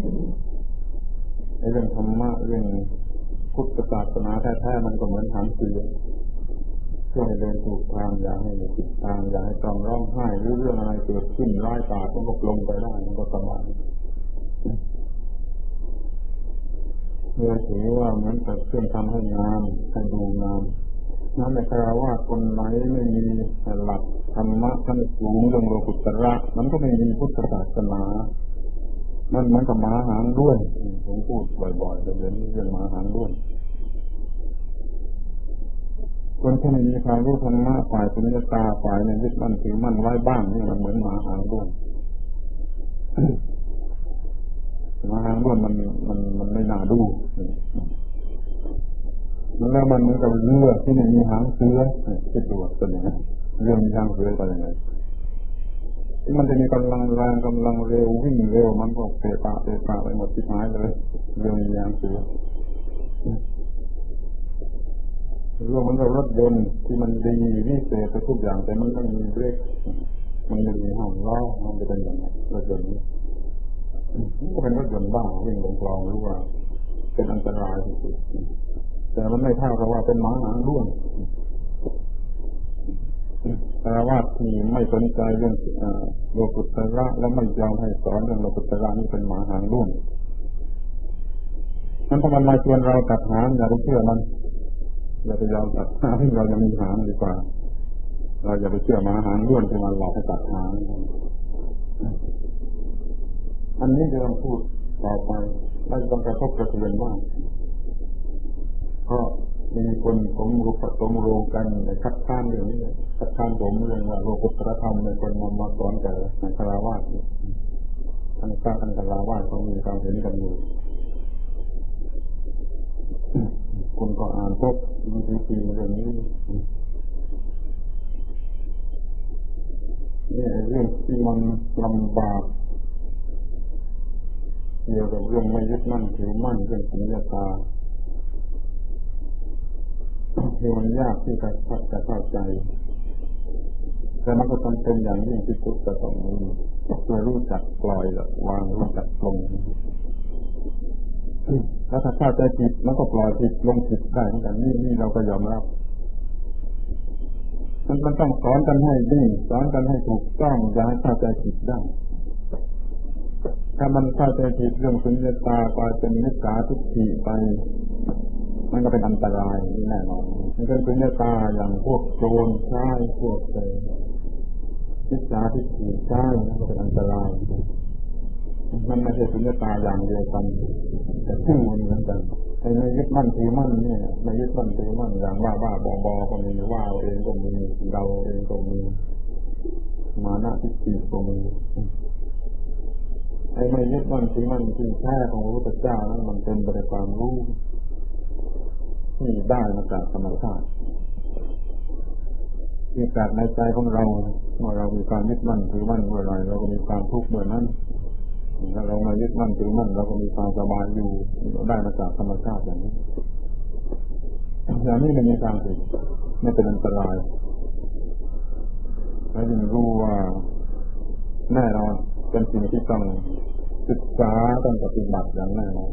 Speaker 2: ในเรื่องธรรมะเรื่องพุทธศาสนาแท้ๆมันก็เหมือนหางเสือเพื่อให้เดินถูกทางอย่าให้ผิดทางอย่าให้ต้องร้องไห้หรือเรื่องอะไรเกิดขึ้นร้ายกาจมันก็ลงไปได้มันก็สบายเพื่อถือว่าเหมือนกับเครื่องทำให้งามให้ดูงามนั่นหมายความว่าคนไหนไม่มีหลักธรรมะขั้นสูงเรื่องโลกุตระมันก็ไม่มีพุทธศาสนามันเหมือนกับหมาหางด้วนผมพูดบ่อยๆเรื่องหมาหางด้วนคนที่ไม่มีความรู้ธรรมะฝ่ายสุญญตาฝ่ายในยึดมั่นถือมั่นไว้บ้างนี่มันเหมือนหมาหางด้วนหมาหางด้วนมันไม่น่าดูแล้วมันเหมือนกับเรือที่ไม่มีหางเสือคิดดูว่าเป็นยังไงเรือมีหางเสือเป็นยังไงมันจะมีกำลังแรงกำลังเร็ววิ่งเร็วมันก็เตะปะไปหมดที่ท้ายเลยเรือมีหางเสือเรื่องมันก็รถยนต์ที่มันดีวิเศษทุกอย่างแต่มันต้องมีเบรกมันไม่มีห้องล้อมันจะเป็นอย่างไรรถยนต์นี้ก็เป็นรถยนต์บ้าวิ่งลงคลองหรือว่าเป็นอันตรายที่สุดแต่มันไม่เท่ากับว่าเป็นหมาหางด้วนแต่ว่าที่ไม่สนใจเรื่องโลกุตระและไม่ยอมให้สอนเรื่องโลกุตระนี่เป็นหมาหางด้วนนั้นถ้ามันมาชวนเราตัดหางอย่าไปเชื่อมันอย่าไปยอมตัดหางเราจะมีหางดีกว่าเราอย่าไปเชื่อหมาหางด้วนที่มันหลอกให้ตัดหางอันนี้จะต้องพูดต่อไปไม่ต้องกระทบกระเทือนมากเพราะมีคนผมรู้กันในคัดค้านเรื่องนี้คัดค้านผมเรื่องว่าโลกุตระธรรมในคนมาสอนแต่ในคารวะทั้งคารวะเขามีความเห็นกันอยู่คุณก็อ่านพบวิธีเรื่องนี้นี่เรื่องที่มันลำบากเกี่ยวกับเรื่องไม่ยึดมั่นถือมั่นเรื่องสุญญตาที่มันยากที่จะเข้าใจแต่มันก็จำเป็นอย่างยิ่งที่ทุกจะต้องมีเพื่อรู้จักปล่อยวางรู้จักปลงแล้วถ้าเข้าใจผิดมันก็ปล่อยผิดลงผิดได้เหมือนกันนี่เราก็ยอมรับมันต้องสอนกันให้ดีสอนกันให้ถูกต้องอย่าให้เข้าใจผิดได้ถ้ามันเข้าใจผิดเรื่องสุญญตากลายเป็นมิจฉาทิฏฐิไปมันก็เป็นอันตรายแน่นอนมันเป็นสุญญตาอย่างพวกโจรใช้พวกมิจฉาทิฏฐิใช้มันก็เป็นอันตรายมันไม่ใช่สุญญตาอย่างเดียวกันแต่ชื่อมันเหมือนกันไอ้ไม่ยึดมั่นถือมั่นเนี่ยไม่ยึดมั่นถือมั่นอย่างว่าบอก็มีว่าเองก็มีเราเองก็มีมานะทิฏฐิก็มีไอ้ไม่ยึดมั่นถือมั่นที่แท้ของพระพุทธเจ้านั้นมันเป็นไปด้วยความรู้ที่ได้มาจากธรรมชาติที่เกิดในใจของเราเมื่อเรามีความยึดมั่นถือมั่นเมื่อไรเราก็มีความทุกข์เมื่อนั้นถ้าเราไม่ยึดมั่นถือมั่นเราก็มีความสบายอยู่ได้มาจากธรรมชาติอย่างนี้ไม่มีทางผิดไม่เป็นอันตรายและยิ่งรู้ว่าแน่นอนเป็นสิ่งที่ต้องศึกษาต้องปฏิบัติอย่างแน่นอน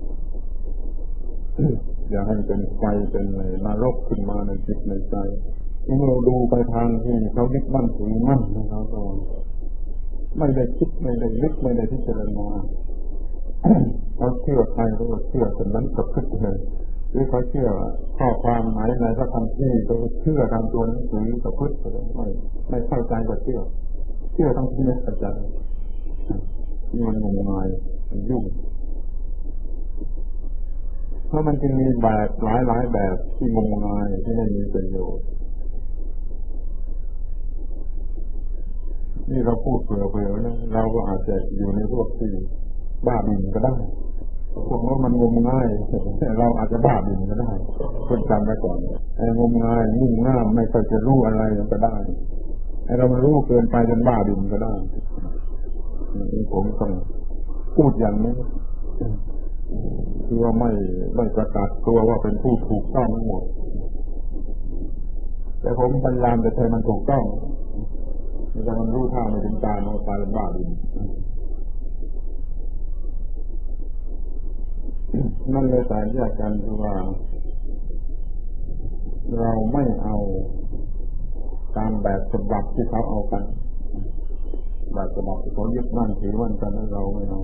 Speaker 2: อย่าให้เป็นไฟเป็นนรกขึ้นมาในจิตในใจเมื่อเราดูไปทางที่เขายึดมั่นถือมั่นนะครับก็ไม่ได้คิดไม่ได้ลึกไม่ได้พิจารณาเขาเชื่อใครเขาก็เชื่อจนนั้นกับขึ้นเลยหรือเขาเชื่อข้อความไหนในพระคัมภีร์เขาเชื่อตามตัวหนังสือกับพึ่งเลยไม่เข้าใจก็เชื่อทั้งที่ไม่เข้าใจนี่มันงมงายยุ่งเพราะมันจึงมีแบบหลายแบบที่งมงายที่ไม่มีประโยชน์นี่เราพูดเปล่าๆนะเราก็อาจจะอยู่ในพวกที่บ้าบินก็ได้พวกว่ามันงมง่ายเราอาจจะบ้าบินก็ได้คนจำไว้ก่อนไอ้งมง่ายมุ่งง่ามไม่ค่อยจะรู้อะไรก็ได้ไอ้เรามันรู้เกินไปจนบ้าบินก็ได้นี่ผมต้องพูดอย่างนี้คือว่าไม่ประกาศตัวว่าเป็นผู้ถูกต้องทั้งหมดแต่ผมพยายามจะให้มันถูกต้องแต่มันรู้ทางไม่ถึงการเอาไปเป็นบ้าบินนั่นเลยแต่แยกกันคือว่าเราไม่เอาตามแบบฉบับที่เขาเอากันแบบฉบับที่เขายึดมั่นถือมั่นกันนั้นเราไม่เอา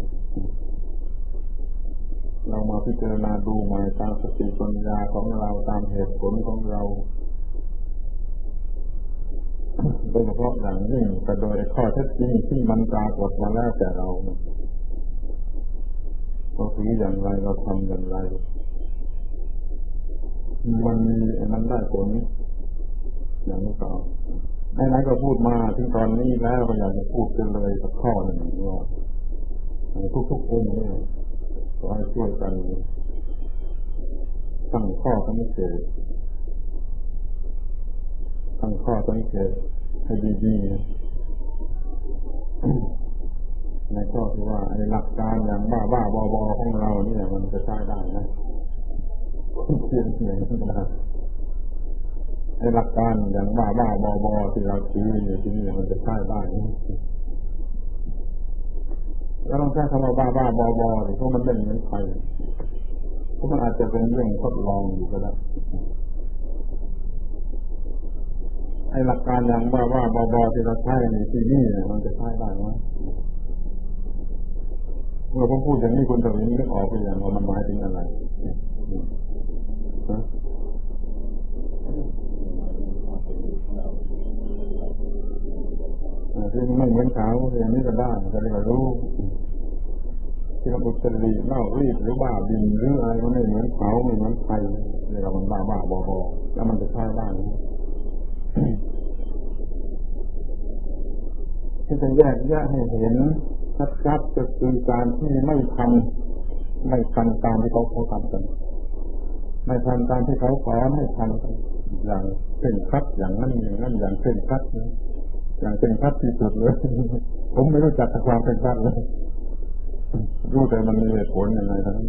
Speaker 2: เรามาพิจารณาดูใหม่ตามสติปัญญาของเราตามเหตุผลของเราโดยเฉพาะอย่างยิ่งแต่โดยข้อเท็จจริงที่มันปรากฏมาแล้วแต่เราถืออย่างไรเราทำอย่างไรมันมีนั้นได้ผลอย่างนี้ก็ไหนๆก็พูดมาถึงตอนนี้แล้วก็อยากจะพูดกันเลยสักข้อหนึ่งว่าทุกๆองค์เนี่ยขอให้ช่วยกันตั้งข้อสังเกตให้ดีๆในข้อที่ว่าไอ้หลักการอย่างบ้าๆบอๆของเราเนี่ยมันจะใช้ได้นะเพียงนะไอ้หลักการอย่างบ้าๆบอๆที่เราถืออยู่ที่นี่มันจะใช้ได้แล้วต้องใช้คำว่าบ้าๆบอๆเพราะมันเป็นเหมือนใครเพราะมันอาจจะเป็นเรื่องทดลองอยู่ก็ได้ไอ้หลักการอย่างบ้าๆบอๆที่เราใช้ในที่นี่มันจะใช้ได้ไหมเมื่อผมพูดอย่างนี้คนตรงนี้นึกออกไปอย่างว่ามันหมายถึงอะไรที่ไม่เหมือนเขาอย่างนี้ก็ได้จะได้รู้ที่เราอุตริเล่ารีบหรือบ้าบินหรืออะไรก็ไม่เหมือนเขาไม่เหมือนใครนี่เรามันบ้าบอแล้วมันจะใช้ได้ที่จะแยกแยะให้เห็นชัดๆก็คือการที่ไม่ทำตามที่เขาทำกันไม่ทำตามที่เขาสอนให้ทำอย่างเคร่งครัดอย่างนั้นอย่างเคร่งครัดอย่างเคร่งครัดที่สุดเลยผมไม่รู้จักความเคร่งครัดเลยรู้แต่มันมีเหตุผลยังไงนะ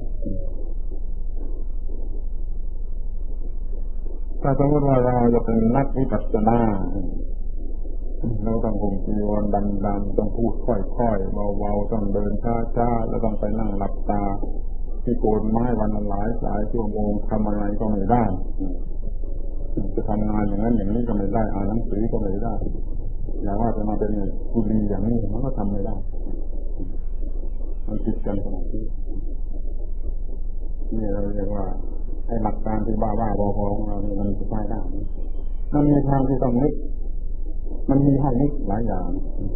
Speaker 2: ถ้าสมมติว่าเราจะเป็นนักวิปัสสนาเราต้องห่มจีวรดำๆต้องพูดค่อยๆเบาๆต้องเดินช้าๆแล้วต้องไปนั่งหลับตาที่โกนไม้วันละหลายชั่วโมงทำอะไรก็ไม่ได้จะทำงานอย่างนั้นอย่างนี้ก็ไม่ได้อ่านหนังสือก็ไม่ได้อย่าว่าจะมาเป็นกุลีอย่างนี้มันก็ทำไม่ได้มันผิดกันขนาดนี้นี่เราเรียกว่าไอ้หลักการที่บ้าๆบอๆของเรานี่มันใช้ได้มันมีทางที่ต้องนึกมันมีให้นึกหลายอย่าง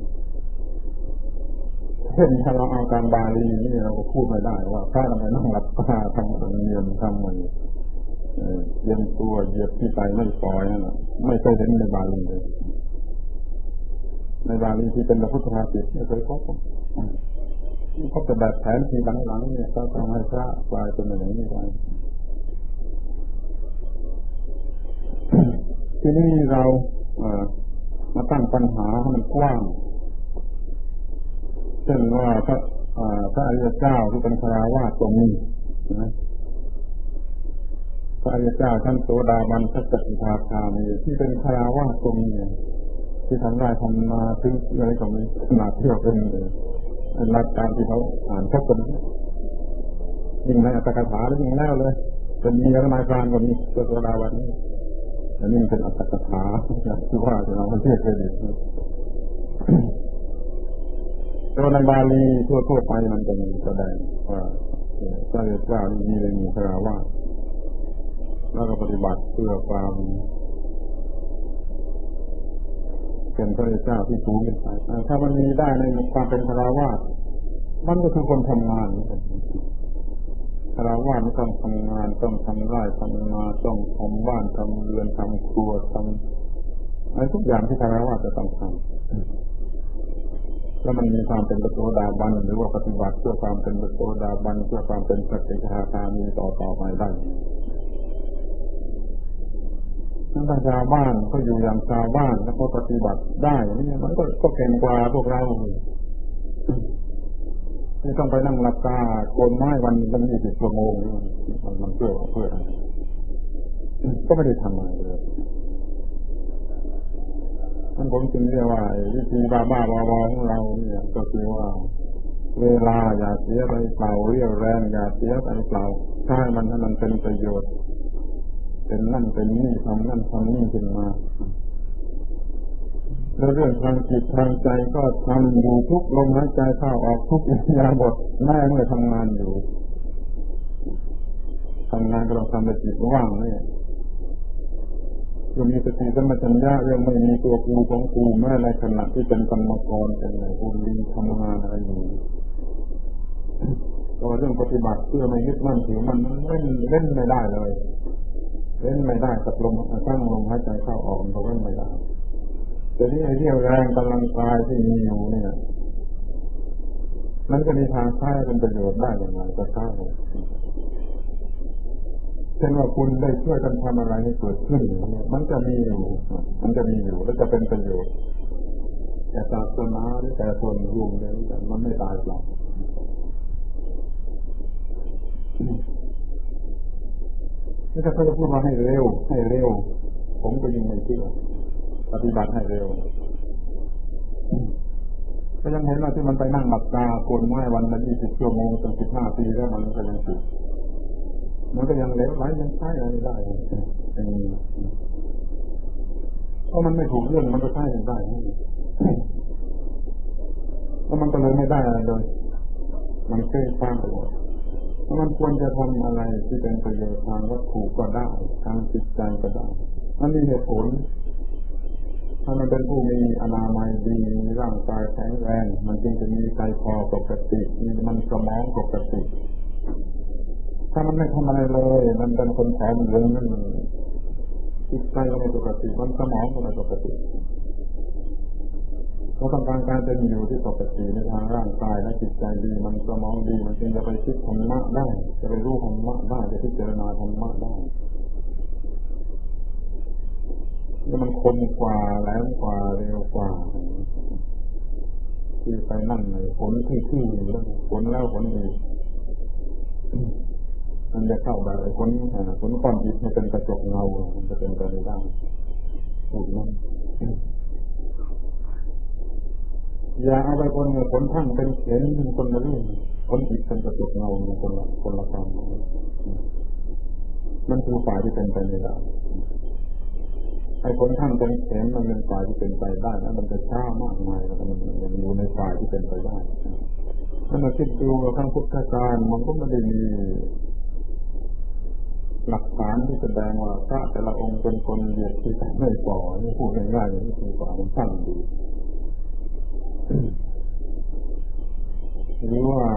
Speaker 2: เช่นถ้าเราเอาการบาลีนี่เราก็พูดไม่ได้ว่าถ้าเราไม่นั่งหลับตาทำสังเวียนทำมันเย็นตัวเหยียบที่ใจไม่ปล่อยนั่นแหละไม่เคยเห็นในบาลีเลยในบาลีที่เป็นพระพุทธภาษิตไม่เคยพบแต่แบบแผนที่หลังๆเนี่ยก็ทำให้พระกลายเป็นอย่างนี้ไปทีนี้เรามาตั้งปัญหาให้มันกว้างเช่นว่าพระอริยเจ้าที่เป็นคฤหัสถ์ตรงนี้นะพระอริยเจ้าท่านโสดาบัน พระสกิทาคามีที่เป็นคฤหัสถ์ตรงนี้ที่ทำได้ทำมาถึงอะไรก็มีขนาดที่เราเป็นหลักการที่เขาอ่านพบกันยิ่งในอัตถกถาแล้วยิ่งแล้วเลยเป็นมีอะไรมาการกว่านี้โสดาบันอันนี้เป็นอัตถกถาที่ว่าเราไม่เชื่อเครดิตตัวในบาลีทั่วไปมันจะมีแสดงว่าพระอริยเจ้ามีเลยมีคฤหัสถ์แล้วก็ปฏิบัติเพื่อความเป็นพระอริยเจ้าที่สูงขึ้นไปถ้ามันมีได้ในความเป็นคฤหัสถ์มันก็คือคนทำงานคฤหัสถ์มันต้องทำงานต้องทำไร่ทำนาต้องทำบ้านทำเรือนทำครัวทำอะไรทุกอย่างที่คฤหัสถ์จะต้องทำแล้วมันมีความเป็นพระโสดาบันหรือว่าปฏิบัติเพื่อความเป็นพระโสดาบันเพื่อความเป็นสกิทาคามีต่อไปได้นั่นชาวบ้านก็อยู่อย่างชาวบ้านแล้วก็ปฏิบัติได้นี่มันก็เก่งกว่าพวกเราไม่ต้องไปนั่งหลับตาโกนไม้วันละ20 ชั่วโมงมันเพื่อก็ไม่ได้ทำอะไรเลยนั่นผมจึงเรียกว่าวิธีบ้าๆบอๆของเราเนี่ยก็คือว่าเวลาอย่าเสียไปเปล่าเรี่ยวแรงอย่าเสียไปเปล่าใช้มันให้มันเป็นประโยชน์เป็นนั่นเป็นนี่ทำนั่นทำนี่ขึ้นมาแล้วเรื่องทางจิตทางใจก็ทำอยู่ทุกลมหายใจเข้าออกทุกอิริยาบถแม่เมื่อทำงานอยู่ทำงานก็ต้องทำในจิตว่างนี่ยังมีสติสัมปชัญญะยังไม่มีตัวกูของกูแม้ในขณะที่เป็นกรรมกรเป็นอะไรอุลีทำงานอะไรอยู่ตัวเรื่องปฏิบัติเพื่อไม่ยึดมั่นถือมันเล่นไม่ได้เลยเล่นไม่ได้กับลมตั้งลมหายใจเข้าออกมันก็เล่นไม่ได้แต่ที่ไอ้เรี่ยวแรงกำลังกายที่มีอยู่เนี่ยมันก็มีทางใช้เป็นประโยชน์ได้อย่างไรก็ใช้เช่นว่าคุณได้ช่วยกันทำอะไรให้เกิดขึ้นมันจะมีอยู่แล้วจะเป็นประโยชน์แต่ศาสนาหรือแต่ส่วนรวมเลยมันไม่ตายเปล่าถ้าเขาจะพูดมาให้เร็วผมก็ยิ่งไม่เชื่อปฏิบัติให้เร็วก็ยังเห็นว่าที่มันไปนั่งหลับตาโกนไม้วันละ20 ชั่วโมงจน15 ปีแล้วมันก็ยังติดมันก็ยังเล็กไว้ยังใช้อะไรได้เพราะมันไม่ถูกเรื่องมันก็ใช้ได้แล้วมันก็เลยไม่ได้อะไรเลยมันเคยสร้างไปหมดมันควรจะทำอะไรที่เป็นประโยชน์ทางวัตถุก็ได้ทางจิตใจก็ได้มันมีเหตุผลถ้ามันเป็นผู้มีอนามัยดีมีร่างกายแข็งแรงมันจึงจะมีใจคอปกติมีมันสมองปกติถ้ามันไม่ทำอะไรเลยมันเป็นคนแข็งแรงนั่นจิตใจก็ไม่ปกติมันสมองก็ไม่ปกติเราต้องการเป็นอยู่ที่ปกติในทางร่างกายและจิตใจดีมันสมองดีมันจึงจะไปคิดธรรมะได้จะไปรู้ธรรมะได้จะพิจารณาธรรมะได้แล้วมันคมกว่าแหลมกว่าเร็วกว่าที่ไปนั่งเลยผลที่แล้วผลแล้วผลอีกมันจะเข้าแบบผลก้อนอิฐมันเป็นกระจกเงามันจะเป็นไปได้ถูกไหมอย่าเอาไปผลทั้งเป็นเข็นเป็นคนละเรื่องผลอิฐเป็นกระจกเงาคนละความมันคือฝ่ายที่เป็นไปไม่ได้ไอ้ผลข้างตรงเข็มมันเป็นฝ่ายที่เป็นไปได้แล้วมันจะช้ามากมายแล้วมันยังอยู่ในฝ่ายที่เป็นไปได้ถ้าเราคิดดูข้างพุทธการมันก็ไม่ได้มีหลักฐานที่แสดงว่าพระแต่ละองค์เป็นคนเหยียดที่ไม่ฝ่อนี่พูดง่ายๆอย่างนี้คือฝ่ามันตั้งดีหรือว่า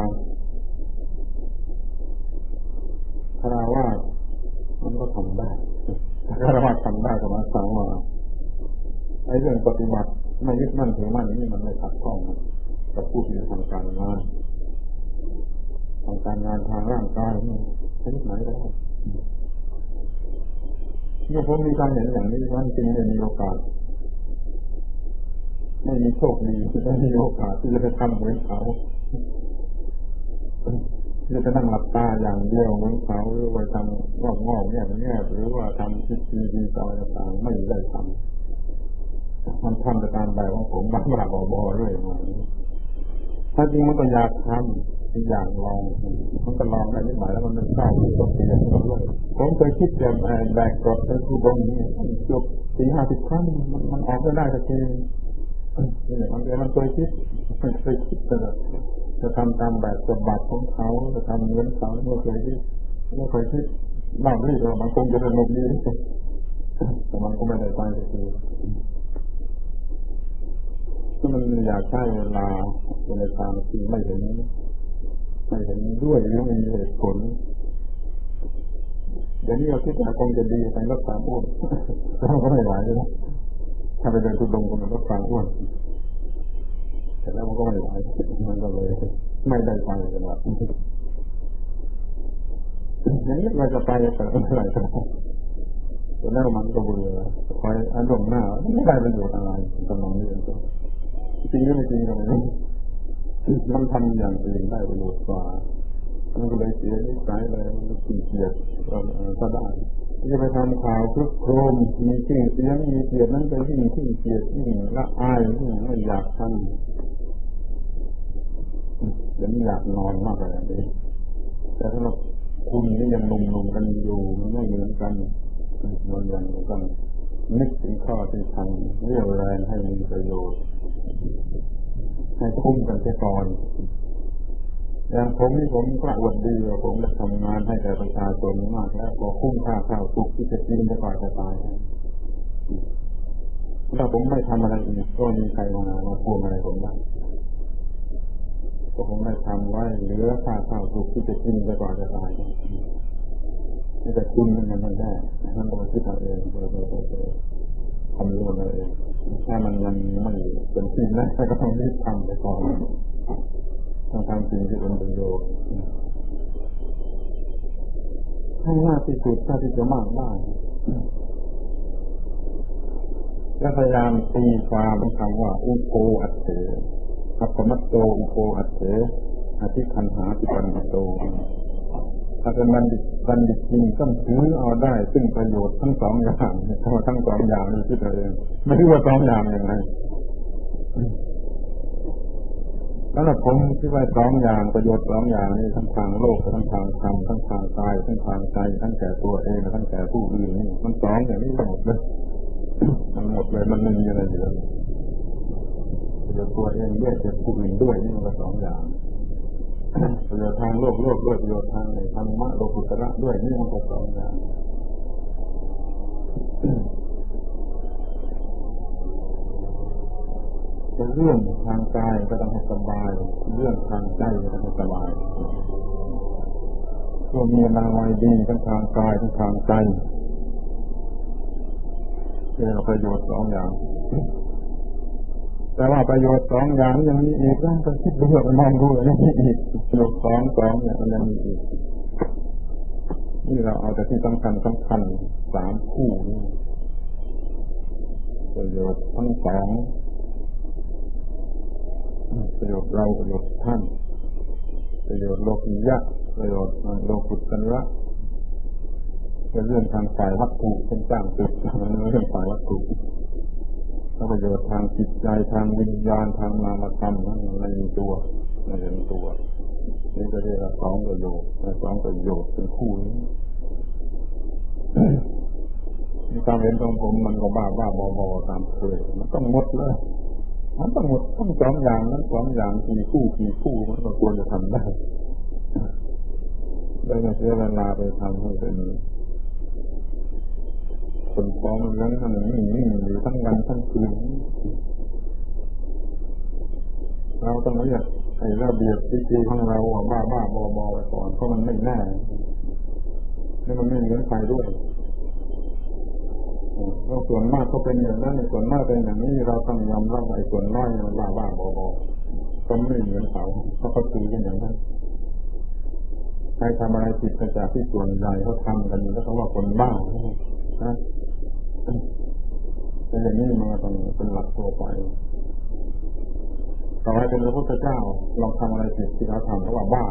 Speaker 2: คารวะมันก็ทำได้คารวะทำได้แต่มาสั่งว่าไอ้เรื่องปฏิบัติไม่ยึดมั่นถือมั่นนี่มันไม่ขัดข้องกับผู้ที่ทำการงานทางร่างกายนี่ชนิดไหนก็ได้เมื่อผมมีการเห็นอย่างนี้ท่านจึงได้มีโอกาสไม่มีโชคดีได้มีโอกาสที่จะทำเหมือนเขาจะนั่งหลับตาอย่างเดียวเหมือนเขาหรือว่าทำงอกๆเนี่ยหรือว่าทำคิดดีๆต่างๆไม่ได้ทำมันทำไปตามแบบของผมบ้าๆบอๆเรื่อยมาถ้าจริงมันก็อยากทำอีกอย่างลองมันก็ลองได้นิดหน่อยแล้วมันไม่เข้าตัวเปลี่ยนก็เลยผมเคยคิดจะแบกกรดไปคือตรงนี้จบ40-50 ครั้งมันออกไม่ได้สักทีนี่มันเคยคิดจะทำตามแบบฉบับของเขาจะทำเหมือนเขาไม่เคยคิดบ้างที่มันคงจะสนุกดีแต่มันก็ไม่ได้ไปสักทีก็มันอยากใช้เวลาในทางที่ไม่เห็นด้วยหรือไม่มีเหตุผลเดี๋ยวนี้เราคิดว่าคงจะดีไปลดความอ้วนเราก็ไม่ไหวแล้วถ้าไปเดินทุดงคนลดความอ้วนแต่แล้วมันก็ไม่ไหวมันก็เลยไม่ได้ไปกันหรอกอย่างนี้เราจะไปแต่ไม่ไหวแต่แล้วมันก็เบื่อคอยอารมณ์หน้าไม่ได้ประโยชน์อะไรกำลังเรียนตัวจริงหรือไม่จริงก็ไม่รู้มันทำอย่างอื่นได้ประโยชน์กว่ามันก็เลยเสียนิสัยเลยมันขี้เกียจก็ได้จะไปทำข่าวคลุกโครมมีชื่อเสียงมีเกียรตินั้นเป็นที่ขี้เกียจที่ละอายที่ไม่อยากทำเดี๋ยวนี้อยากนอนมากเลยนี่แต่ถ้าเราคุณนี่ยังหนุ่มๆกันอยู่มันไม่เหมือนกันมันยังต้องนึกถึงข้อที่ทำเรี่ยวแรงให้มีประโยชน์ให้คุ้มกันเสียก่อนอย่างผมนี่ผมกระอวดดีว่าผมได้ทำงานให้แก่ประชาชนมากแล้วก็คุ้มค่าข้าวสุกที่จะกินจะก่อนจะตายถ้าผมไม่ทำอะไรอีกก็มีใครมาพูดอะไรผมได้ก็ผมได้ทำไว้เหลือค่าข้าวสุกที่จะกินจะก่อนจะตายนี่แต่คุณมันไม่ได้ท่านต้องคิดเอาเองทำรู้เอาเองถ้ามันไม่เป็นสิ่งนั้นก็ต้องรีบทำไปก่อนต้องทำสิ่งที่เป็นประโยชน์ให้มากที่สุดเท่าที่จะมากได้และพยายามตีความคำว่าอุโกอัตเถอัปปมัตโตอุโกอัตเถอธิคันหาติปันโตถ้าเป็นบัณฑิตจริงต้องถือเอาได้ซึ่งประโยชน์ทั้งสองอย่างทั้งสองอย่างนี้คิดเอาเองไม่รู้ว่าสองอย่างยังไงแล้วผมคิดว่าสองอย่างประโยชน์สองอย่างนี้ทั้งทางโลกทั้งทางธรรมทั้งทางกายทั้งทางใจทั้งแก่ตัวเองทั้งแก่ผู้อื่นนี่มันสองอย่างนี้หมดเลยมันหมดเลยมันไม่มีอะไรเหลือประโยชน์ตัวเองด้วยแก่ผู้อื่นด้วยนี่มันก็สองอย่างประโยชน์ทางโลกด้วยประโยชน์ทางธรรมะโลกุตระด้วยนี่มันก็สองอย่างเป็นเรื่องทางกายก็ต้องให้สบายเรื่องทางใจก็ต้องให้สบายตัวมีอนามัยดีทั้งทางกายทั้งทางใจเป็นประโยชน์สองอย่างแต่ว่าประโยชน์สองอย่างยังมีอีกนะก็คิดดูมองดูยังมีอีกประโยชน์สองเนี่ยมันยังมีอีกนี่เราเอาแต่ที่สำคัญสามคู่นี่ประโยชน์ทั้งสองประโยชน์เราประโยชน์ท่านประโยชน์โลกียะประโยชน์โลกุตระเป็นเรื่องทางฝ่ายวัตถุเป็นสร้างตึกมันเรื่องฝ่ายวัตถุแล้วประโยชน์ทางจิตใจทางวิญญาณทางนามธรรมนั่นไม่มีตัวไม่เป็นตัวนี่ก็เรียกว่าสองประโยชน์เป็นคู่นี้ความเห็นของผมมันก็บ้าบอตามเคยมันต้องหมดเลยมันต้องหมดทั้งสองอย่างนั้นสองอย่างกี่คู่มันก็ควรจะทำได้ได้เสียเวลาไปทำให้เป็นคนฟ้องเรื่องนั้นนี่อยู่ทั้งวันทั้งคืนเราต้องเรียกไอ้ระเบียบวิธีของเราบ้าบอไปก่อนเพราะมันไม่แน่และมันไม่เหมือนใครด้วยเราส่วนมากก็เป็นอย่างนั้นส่วนมากเป็นอย่างนี้เราต้องยอมรับไอ้ส่วนน้อยมันบ้าบอก็ไม่เหมือนเขาเขาตีกันอย่างนั้นใครทำอะไรผิดก็จากที่ส่วนใหญ่เขาทำกันแล้วเขาว่าคนบ้านะแต่อย่างนี้มันต้องเป็นหลักตัวไปต่อไปเป็นพระพุทธเจ้าเราทำอะไรผิดที่เราทำเขาว่าบ้า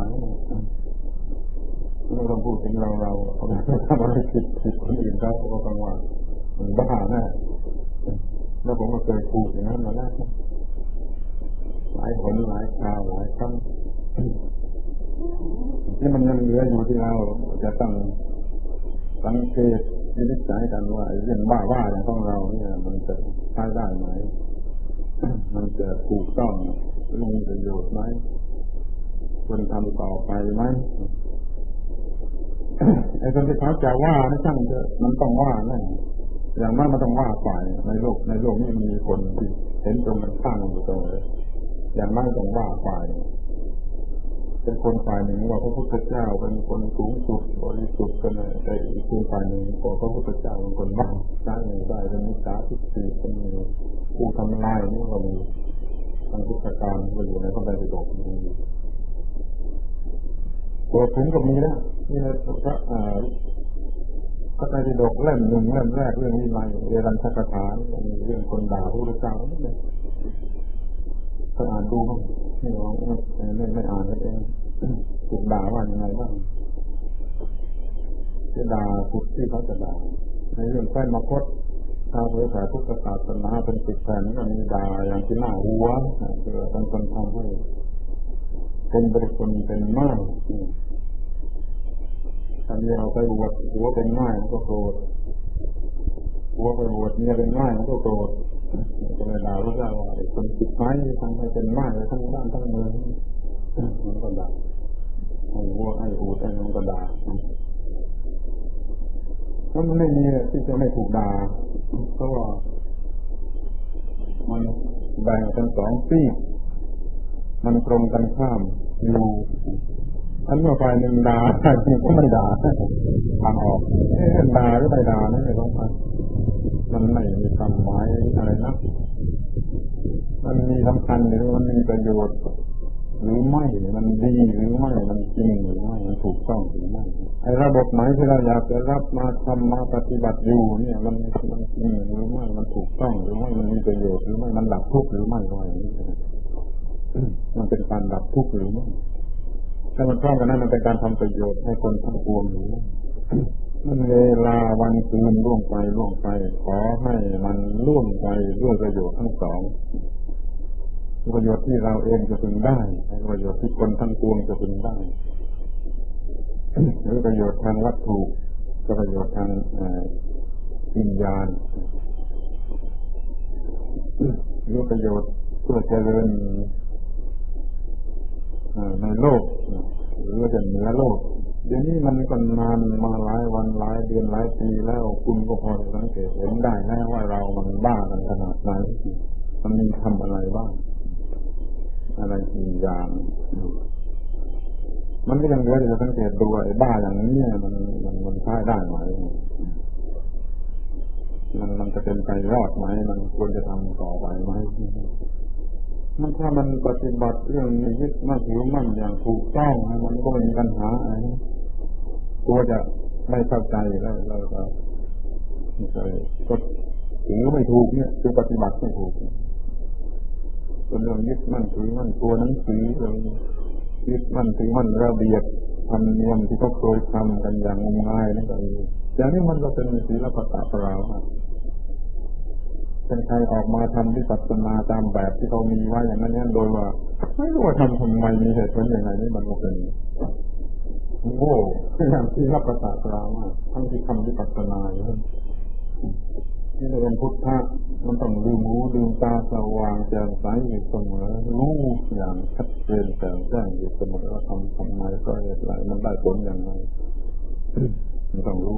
Speaker 2: ไม่ต้องพูดถึงเราทำอะไรผิดคนอื่นเขาก็ต้องว่ามันบ้าแน่แล้วผมก็เคยพูดอย่างนั้นมาแล้วหลายคนหลายคราวหลายครั้งนี่มันยังเหลืออยู่ที่เราจะต้องสังเกตวินิจฉัยกันว่าเรื่องบ้าอย่างของเราเนี่ยมันจะใช้ได้ไหมมันจะถูกต้องมีประโยชน์ไหมควรทำต่อไปไหมไอ้คนที่เขาจะว่าไม่ช่างเถอะมันต้องว่าแน่อย่างนั้นมันต้องว่าฝ่ายในโลกนี้มันมีคนที่เห็นตรงกันข้ามอยู่ตรงเลยอย่างนั้นต้องว่าฝ่ายเป็นคนฝ่ายหนึ่งว่าพระพุทธเจ้าเป็นคนสูงสุดบริสุทธิ์กันแต่อีกฝ่ายหนึ่งบอกพระพุทธเจ้าเป็นคนบ้าได้เป็นมิจฉาทิฏฐิเป็นผู้ทำลายนี่ก็มีทางพุทธการก็อยู่ในพระไตรปิฎกตัวถึงก็มีนะนี่นะพระไตรปิฎกเล่มหนึ่งเล่มแรกเรื่องวินัยเวรัญชกถามีเรื่องคนด่าพระพุทธเจ้านั่นเองก็อ่านดูมั้งไม่อ่านกันเองถูกด่าว่ายังไงบ้างจะด่าถูกที่เขาจะด่าในเรื่องแฟนมาคตถ้าเผยแผ่พุทธศาสนาเป็นติดแฟนก็มีด่าอย่างที่หน้าหัวคือเป็นคนทำให้เป็นบริสุทธิ์เป็นมากถ้าเราไปบวชหัวเป็นง่ายมันก็โกรธหัวไปบวชเมียเป็นง่ายมันก็โกรธก็เลยด่าพระเจ้าว่าคนติดไม้ทำให้เป็นง่ายทั้งบ้านทั้งเมืองมันก็ด่าให้หัวให้หูแต่มันก็ด่าถ้ามันไม่มีที่จะไม่ถูกด่าเพราะว่ามันแบ่งเป็นสองซีกมันตรงกันข้ามอยู่อันเมื่อฝ่ายหนึ่งด่าฝ่ายหนึ่งก็ไม่ด่าทางออกด่าหรือไม่ด่านั่นเองมันไม่มีความหมายอะไรนะมันมีสำคัญหรือมันมีประโยชน์หรือไม่มันดีหรือไม่มันจริงหรือไม่มันถูกต้องหรือไม่ไอ้ระบบไหนที่เราอยากจะรับมาทำมาปฏิบัติอยู่เนี่ยมันจริงหรือไม่มันถูกต้องหรือไม่มันมีประโยชน์หรือไม่มันดับทุกข์หรือไม่ก็อย่างนี้มันเป็นการดับทุกข์หรือไม่ถ้ามันพร้อมกันนั้นมันเป็นการทำประโยชน์ให้คนทั้งปวงหรือมันเวลาวันคืนล่วงไปขอให้มันล่วงไปด้วยประโยชน์ทั้งสองประโยชน์ที่เราเองจะพึงได้ประโยชน์ที่คนทั้งปวงจะพึงได้หรือประโยชน์ทางวัตถุกับประโยชน์ทางวิญญาณหรือประโยชน์เพื่อเจริญในโลกหรือจะเหนือโลกเดี๋ยวนี้มันก็นานมาหลายวันหลายเดือนหลายปีแล้วคุณก็พอสังเกตเห็นได้นะว่าเรามันบ้ากันขนาดไหนมันมีทำอะไรบ้างอะไรกี่อย่างมันก็ยังเหลือที่จะสังเกตดูไอ้บ้าอย่างนี้มันใช้ได้ไหมมันจะเป็นไปรอดไหมมันควรจะทำต่อไปไหมมันถ้ามันปฏิบัติเรื่องนี้ยึดมั่นถือมั่นอย่างถูกต้องมันก็ไม่มีปัญหาอะไรตัวจะไม่เข้าใจแล้วเราก็ไม่ใช่ก็ถือไม่ถูกเนี่ยคือปฏิบัติไม่ถูกเป็นเรื่องยึดมั่นถือมั่นตัวหนังสือเลยยึดมั่นถือมั่นระเบียบธรรมเนียมที่เขาเคยทำกันอย่างง่ายนั่นเองอย่างนี้มันก็เป็นศิลปะปราบเป็นใครออกมาทำวิปัสสนาตามแบบที่เขามีไว้อย่างนั้นโดยว่าไม่รู้ว่าทำไมมีเหตุผลอย่างไรนี่มันก็เป็นโง่อย่างที่รับประสาทเราทั้งที่ทำวิปัสสนาอยู่ที่เราเป็นพุทธะมันต้องลืมหูลืมตาสว่างแจ่มใสอยู่เสมอรู้อย่างชัดเจนแจ่มแจ้งอยู่เสมอว่าทำไมก็เหตุไรมันได้ผลอย่างไรมันต้องรู้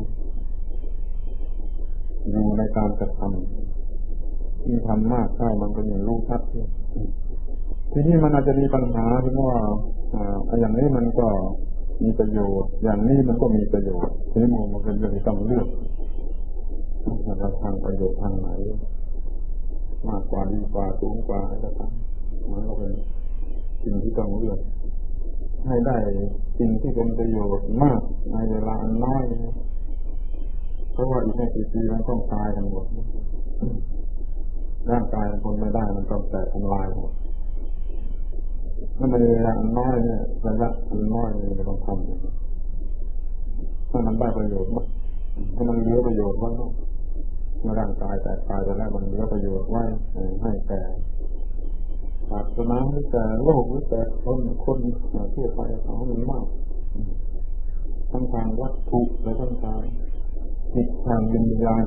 Speaker 2: อยู่ในการกระทำที่ทำมากเข้ามันก็ยิ่งรู้ชัดทีนี้มันอาจจะมีปัญหาที่ว่าอย่างนี้มันก็มีประโยชน์อย่างนี้มันก็มีประโยชน์ทีนี้มันเป็นเรื่องที่ต้องเลือกเราทางประโยชน์ทางไหนมากกว่าดีกว่าสูงกว่าอะไรก็ตามมันก็เป็นสิ่งที่ต้องเลือกให้ได้สิ่งที่เป็นประโยชน์มากในเวลาอันน้อยเพราะว่าอีกไม่กี่ปีมันต้องตายกันหมดร่างกายมันทนไม่ได้มันต้องแตกทำลายหมดนั่นในเวลาอันน้อยเนี่ยระยะอันน้อยเนี่ยต้องทำถ้ามันได้ประโยชน์มากให้มันเหลือประโยชน์ไว้เมื่อร่างกายแตกตายไปแล้วมันเหลือประโยชน์ไว้ให้แก่ศาสนาหรือแต่โลกหรือแต่คนทั่วไปเขามันมากทั้งทางวัตถุและทั้งทางจิตทางวิญญาณ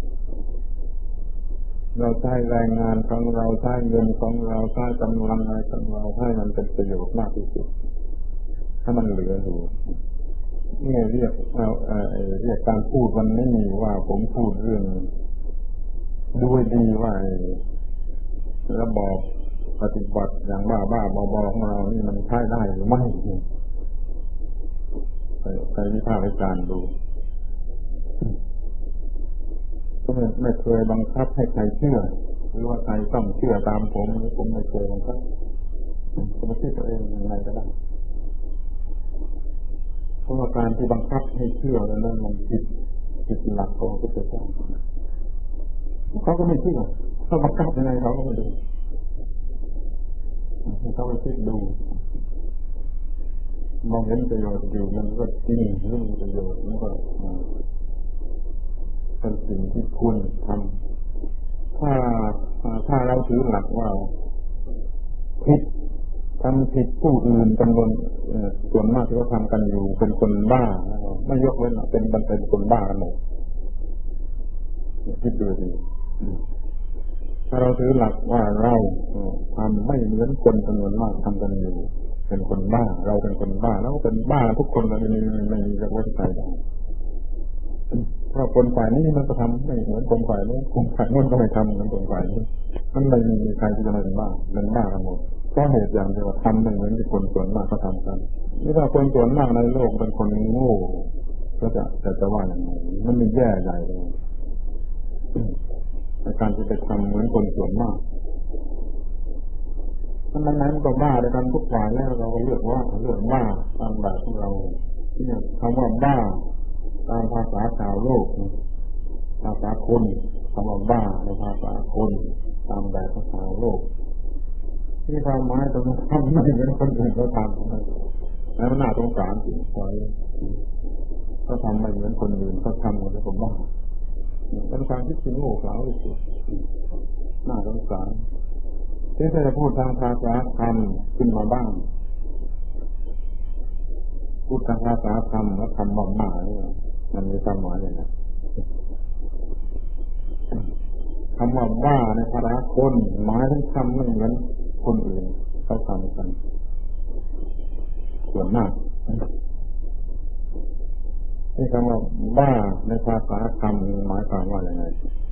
Speaker 2: เราใช้แรงงานของเราใช้เงินของเราใช้กำลังอะไรของเราให้มันเป็นประโยชน์มากที่สุดถ้ามันเหลืออยู่นี่เรียกการพูดวันนี้ว่าผมพูดเรื่องด้วยดีว่าระบอบปฏิบัติอย่างบ้าบอของเรานี่มันใช้ได้หรือไม่ไปวิพากษ์วิจารณ์ดูก็ไม่เคยบังคับให้ใครเชื่อหรือว่าใครต้องเชื่อตามผมไม่เคยบังคับผมคิดตัวเองยังไงก็ได้เพราะว่าการที่บังคับให้เชื่อนั้นมันผิดหลักของพุทธเจ้าเขาก็ไม่เชื่อเขาบังคับยังไงเขาก็ไม่ดูเขาไปคิดดูมองเห็นประโยชน์อยู่มันก็จริงเรื่องประโยชน์มันก็เป็นสิ่งที่ควรทำถ้าเราถือหลักว่าผิดทำผิดผู้อื่นจำนวนส่วนมากที่เขาทำกันอยู่เป็นคนบ้าไม่ยกเว้นเป็นคนบ้ากันหมดคิดดูดิถ้าเราถือหลักว่าเราทำไม่เหมือนคนจำนวนมากทำกันอยู่เป็นคนบ้าเราเป็นคนบ้าแล้วเป็นบ้าทุกคนเราไม่มีจะไว้ใจได้เพราะคนฝ่ายนี้มันก็ทำไม่เหมือนคนฝ่ายนู้นคนฝ่ายนู้นก็ไม่ทำเหมือนคนฝ่ายนี้มันไม่มีใครที่จะมาเป็นบ้ากันหมดเพราะเหตุอย่างเดียวทำไม่เหมือนที่คนส่วนมากเขาทำกันนี่ถ้าคนส่วนมากในโลกเป็นคนโง่ก็จะว่าอย่างไรมันมีแย่ใหญ่เลยในการที่ไปทำเหมือนคนส่วนมากนั้นก็บ้าในการทุกฝ่ายแล้วเราเลือกบ้าตามแบบของเราที่คำว่าบ้าตามภาษาชาวโลกภาษาคนคำว่าบ้าในภาษาคนตามแบบภาษาโลกที่ความหมายตรงนั้นทำไม่เหมือนคนอื่นเขาทำแล้วมันน่าสงสารจริงเขาทำไม่เหมือนคนอื่นเขาทำเหมือนผมบ้าเป็นการที่โง่เขลาที่สุดน่าสงสารที่จะพูดทางภาษาธรรมขึ้นมาบ้างพูดทางภาษาธรรมแล้วคำว่าบ้าเนี่ยมันมีความหมายอย่างไรคำว่าบ้าในภาษาคนหมายถึงทำไม่เหมือนคนอื่นเขาทำกันส่วนมากที่คำว่าบ้าในภาษาธรรมหมายความว่าอย่างไร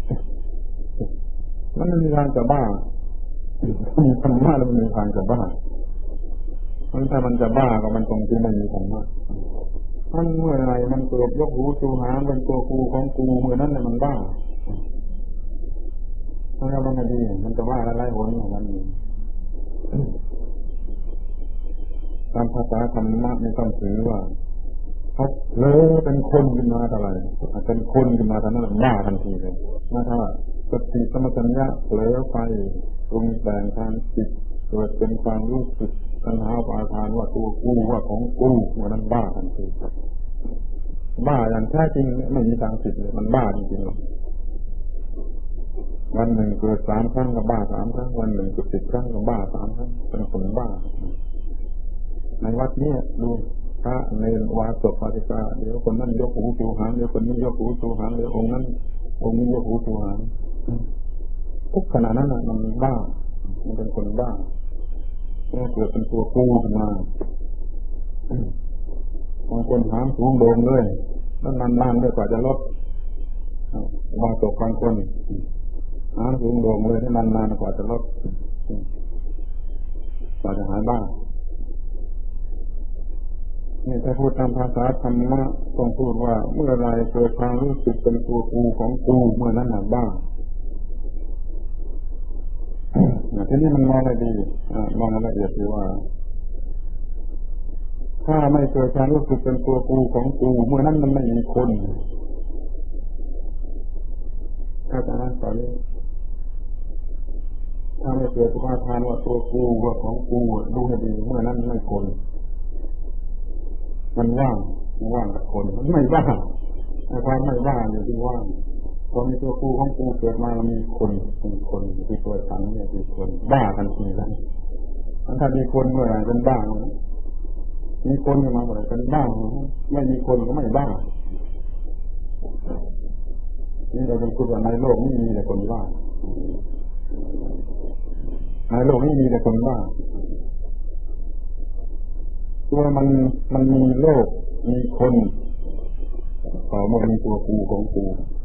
Speaker 2: มันไม่มีทางจะบ้ามีธรรมะแล้วมันมีทางจะบ้าถ้ามันจะบ้าก็มันตรงที่ไม่มีธรรมะมันเมื่อไรมันเกิดยกหูจูหาเป็นตัวกูของกูเมื่อนั้นเนี่ยมันบ้าเพราะงั้นมันดีมันจะบ้าไล่หนของมันตามภาษาธรรมะไม่ต้องถือว่าเขาเป็นคนขึ้นมาอะไรเป็นคนขึ้นมาตอนนั้นบ้าทันทีเลยถ้าสติสมัชัญญะเผลอไปปรุงแต่งทางจิตเกิดเป็นความรู้สึกตัณหาอุปาทานว่าตัวกูว่าของกูวันนั้นบ้าทันทีบ้าอย่างแท้จริงไม่มีทางผิดเลยมันบ้าจริงๆวันหนึ่งเกิด3 ครั้งก็บ้า3 ครั้งวันหนึ่งเกิด10 ครั้งก็บ้า3 ครั้งเป็นคนบ้าในวัดนี้ดูพระเนรวาสกวาสิกาเดี๋ยวคนนั้นยกหูชูหางเดี๋ยวคนนี้ยกหูชูหางเดี๋ยวองค์นั้นองค์นี้ยกหูชูหางทุกขณะนั้นมันบ้ามันเป็นคนบ้าเมื่อเกิดเป็นตัวกูขึ้นมาบางคนหางสูงโด่งเลยแล้วนานๆด้วยกว่าจะลดวาสกบางคนหางสูงโด่งเลยแล้วนานๆกว่าจะลดกว่าจะหายบ้านี่ถ้าพูดตามภาษาธรรมะต้องพูดว่าเมื่อไรเกิดความรู้สึกเป็นตัวกูของกูเมื่อนั้นหนักบ้าทีนี้มันมองอะไรดีมองละเอียดดีว่าถ้าไม่เกิดความรู้สึกเป็นตัวกูของกูเมื่อนั้นมันไม่มีคนถ้าจะนั่งต่อนี้ถ้าไม่เกิดสภาพทานว่าตัวกูว่าของกูดูให้ดีเมื่อนั้นไม่คนมันว่างกับคนมันไม่ว่างความไม่ว่างอยู่ที่ว่างพอมีตัวกูของกูเกิดมามีคนเป็นคนที่ตัวฉันเนี่ยคือคนบ้ากันทีแล้วถ้ามีคนเมื่อไหร่เป็นบ้ามีคนขึ้นมาเมื่อไหร่เป็นบ้าไม่มีคนก็ไม่บ้านี่เราเป็นพูดว่าในโลกนี้มีแต่คนบ้าในโลกนี้มีแต่คนบ้าตัวมันมีโลกมีคนต่อเมื่อมีตัวกูของกู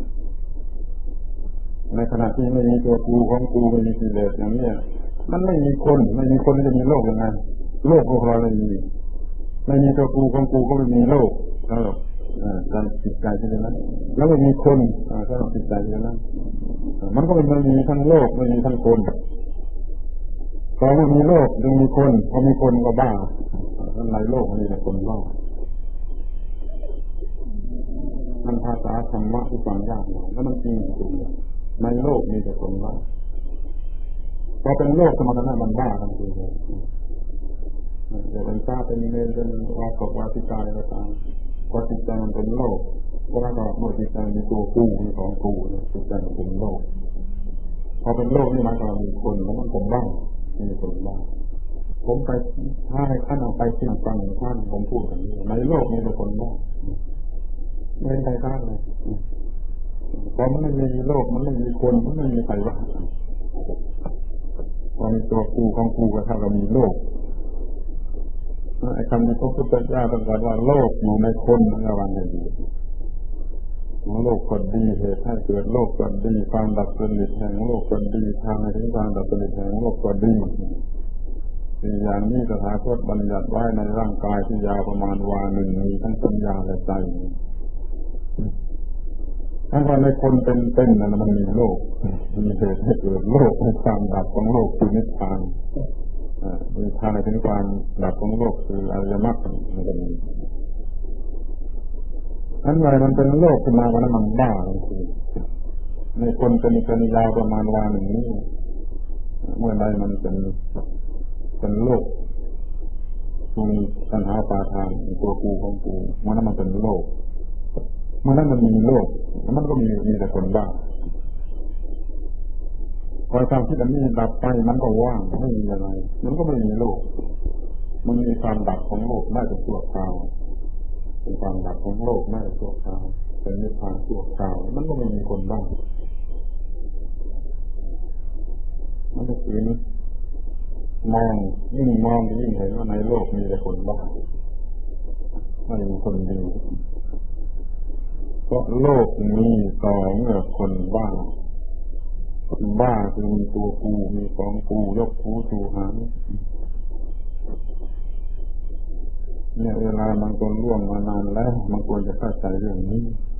Speaker 2: ในขณะที่ไม่มีตัวกูของกูไม่มีกิเลสอย่างนี้มันไม่มีคนจะมีโลกยังไงโลกของเราไม่มีตัวกูของกูก็ไม่มีโลกแล้วการจิตใจที่นั้นแล้วไม่มีคนถ้าเราจิตใจที่นั้นมันก็ไม่มีทั้งโลกไม่มีทั้งคนพอมีโลกยังมีคนพอมีคนก็บ้าในโลกมีแต่คนบ้ามันภาษาธรรมะที่ฟังยากแล้วมันจริงจริงในโลกมีแต่คนบ้าพอเป็นโลกสมรรถนะมันบ้าทันทีเลยเดี๋ยวเป็นชาเป็นเนรเป็นวาสกวาสิกาอะไรก็ตามพอจิตใจมันเป็นโลกก็แล้วก็เมื่อจิตใจมีตัวกูมีของกูจิตใจมันเป็นโลกพอเป็นโลกนี่มันก็มีคนแล้วมันเป็นบ้ามีคนบ้าผมไปถ้าให้ท่านเอาไปเสี่ยงฟังท่านผมพูดอย่างนี้ในโลกมีแต่คนบ้าไม่เป็นใครกล้าเลยพอมันไม่มีโลกมันไม่มีคนมันไม่มีใครว่าพอมีตัวกูของกูก็เท่ากับมีโลกไอ้คำนี้พระพุทธเจ้าตรัสว่าโลกอยู่ในคนมันระวังให้ดีโลกก็ดีเหตุให้เกิดโลกก็ดีความดับสนิทแห่งโลกก็ดีทางให้ถึงความดับสนิทแห่งโลกก็ดีอย่างนี้ตถาคตบัญญัติไว้ในร่างกายที่ยาวประมาณวาหนึ่งมีทั้งปัญญาและใจทั้งวันในคนเป็นๆนั้นมันมีโลกมีเหตุให้เกิดโลกในความดับของโลกคือนิพพานมีทางในถึงความดับของโลกคืออริยมรรคมันก็มีอันไรมันเป็นโลกขึ้นมาวันนั้นมันบ้าคือในคนเป็นยาวประมาณวาหนึ่งนี้เมื่อใดมันเป็นโลกมีปัญหาปาทานตัวกูของกูมันเป็นโลกเมื่อนั้นมันมีโลกมันก็มีแต่คนบ้าพอความคิดอันนี้ดับไปมันก็ว่างไม่มีอะไรมันก็ไม่มีโลกมันมีความดับของโลกได้แต่ชั่วคราวเป็นความดับของโลกได้แต่ชั่วคราวเป็นนิพพานชั่วคราวมันก็ไม่มีคนบ้ามันก็คือมองยิ่งมองยิ่งเห็นว่าในโลกมีแต่คนบ้าไม่มีคนดีเพราะโลกมีต่อเมื่อคนบ้าคือมีตัวกูมีของกูยกกูชูหางเนี่ยเวลาบางคนร่วงมานานแล้วบางคนจะเข้าใจเรื่องนี้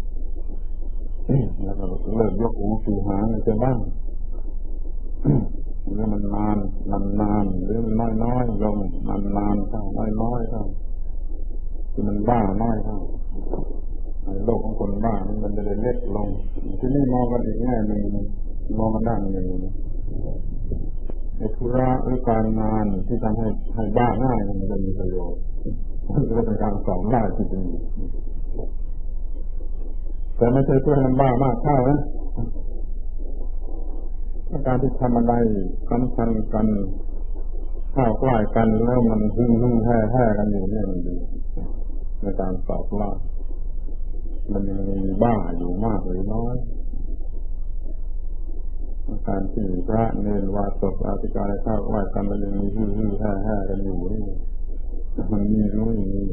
Speaker 2: แล้วก็เลิกยกหูชูหางจะบ้างหรือมันนานหรือมันน้อยลงนานเท่าน้อยเท่าคือมันบ้าน้อยเท่าโลกของคนบ้ามันจะเล็กลงที่นี่มองกันอีกแง่หนึ่งมองกันด้านหนึ่งในธุระหรือการงานที่ทำให้บ้าง่ายมันจะมีประโยชน์จะเป็นการสอนได้จริงๆแต่ไม่ใช่เพื่อให้มันบ้ามากเท่านะการที่ทำอะไรสำคัญกันข้าวใกล้กันแล้วมันหึ่งแห่กันอยู่เนี่ยมันดีในการสอบล่ามันยังมีบ้าอยู่มากหรือน้อยการที่พระเนรวาสกอาติกาและข้าวไหว้กันแล้วยังมีฮือๆแห่ๆกันอยู่นี่มันมีรู้อย่างนี้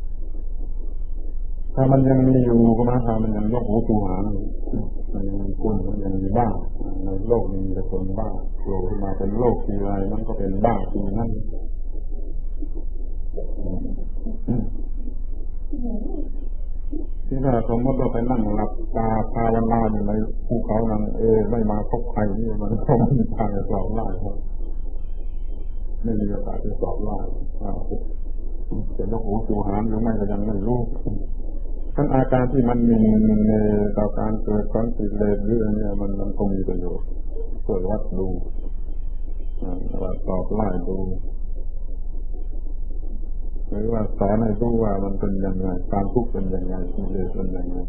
Speaker 2: ถ้ามันยังมีอยู่ก็หมายความมันยังยกหูชูหางมันยังมีคนมันยังมีบ้าในโลกนี้มีแต่คนบ้าโผล่ขึ้นมาเป็นโลกทีไรมันก็เป็นบ้าทีนั่นที่ถ้าสมมติเราไปนั่งหลับตาภาวนาอยู่ในภูเขานั่งไม่มาพบใครนี่มันก็ไม่มีทางจะสอบได้ครับไม่มีโอกาสจะสอบได้จะยกหูชูหางหรือไม่ก็ยังไม่รู้ทั้งอาการที่มันมีในต่อการเกิดของกิเลสเรื่องนี้มันคงมีประโยชน์ช่วยวัดดูว่าสอบไล่ดูหรือว่าสอนให้รู้ว่ามันเป็นยังไงความทุกข์เป็นยังไงกิเลสเป็นยังไง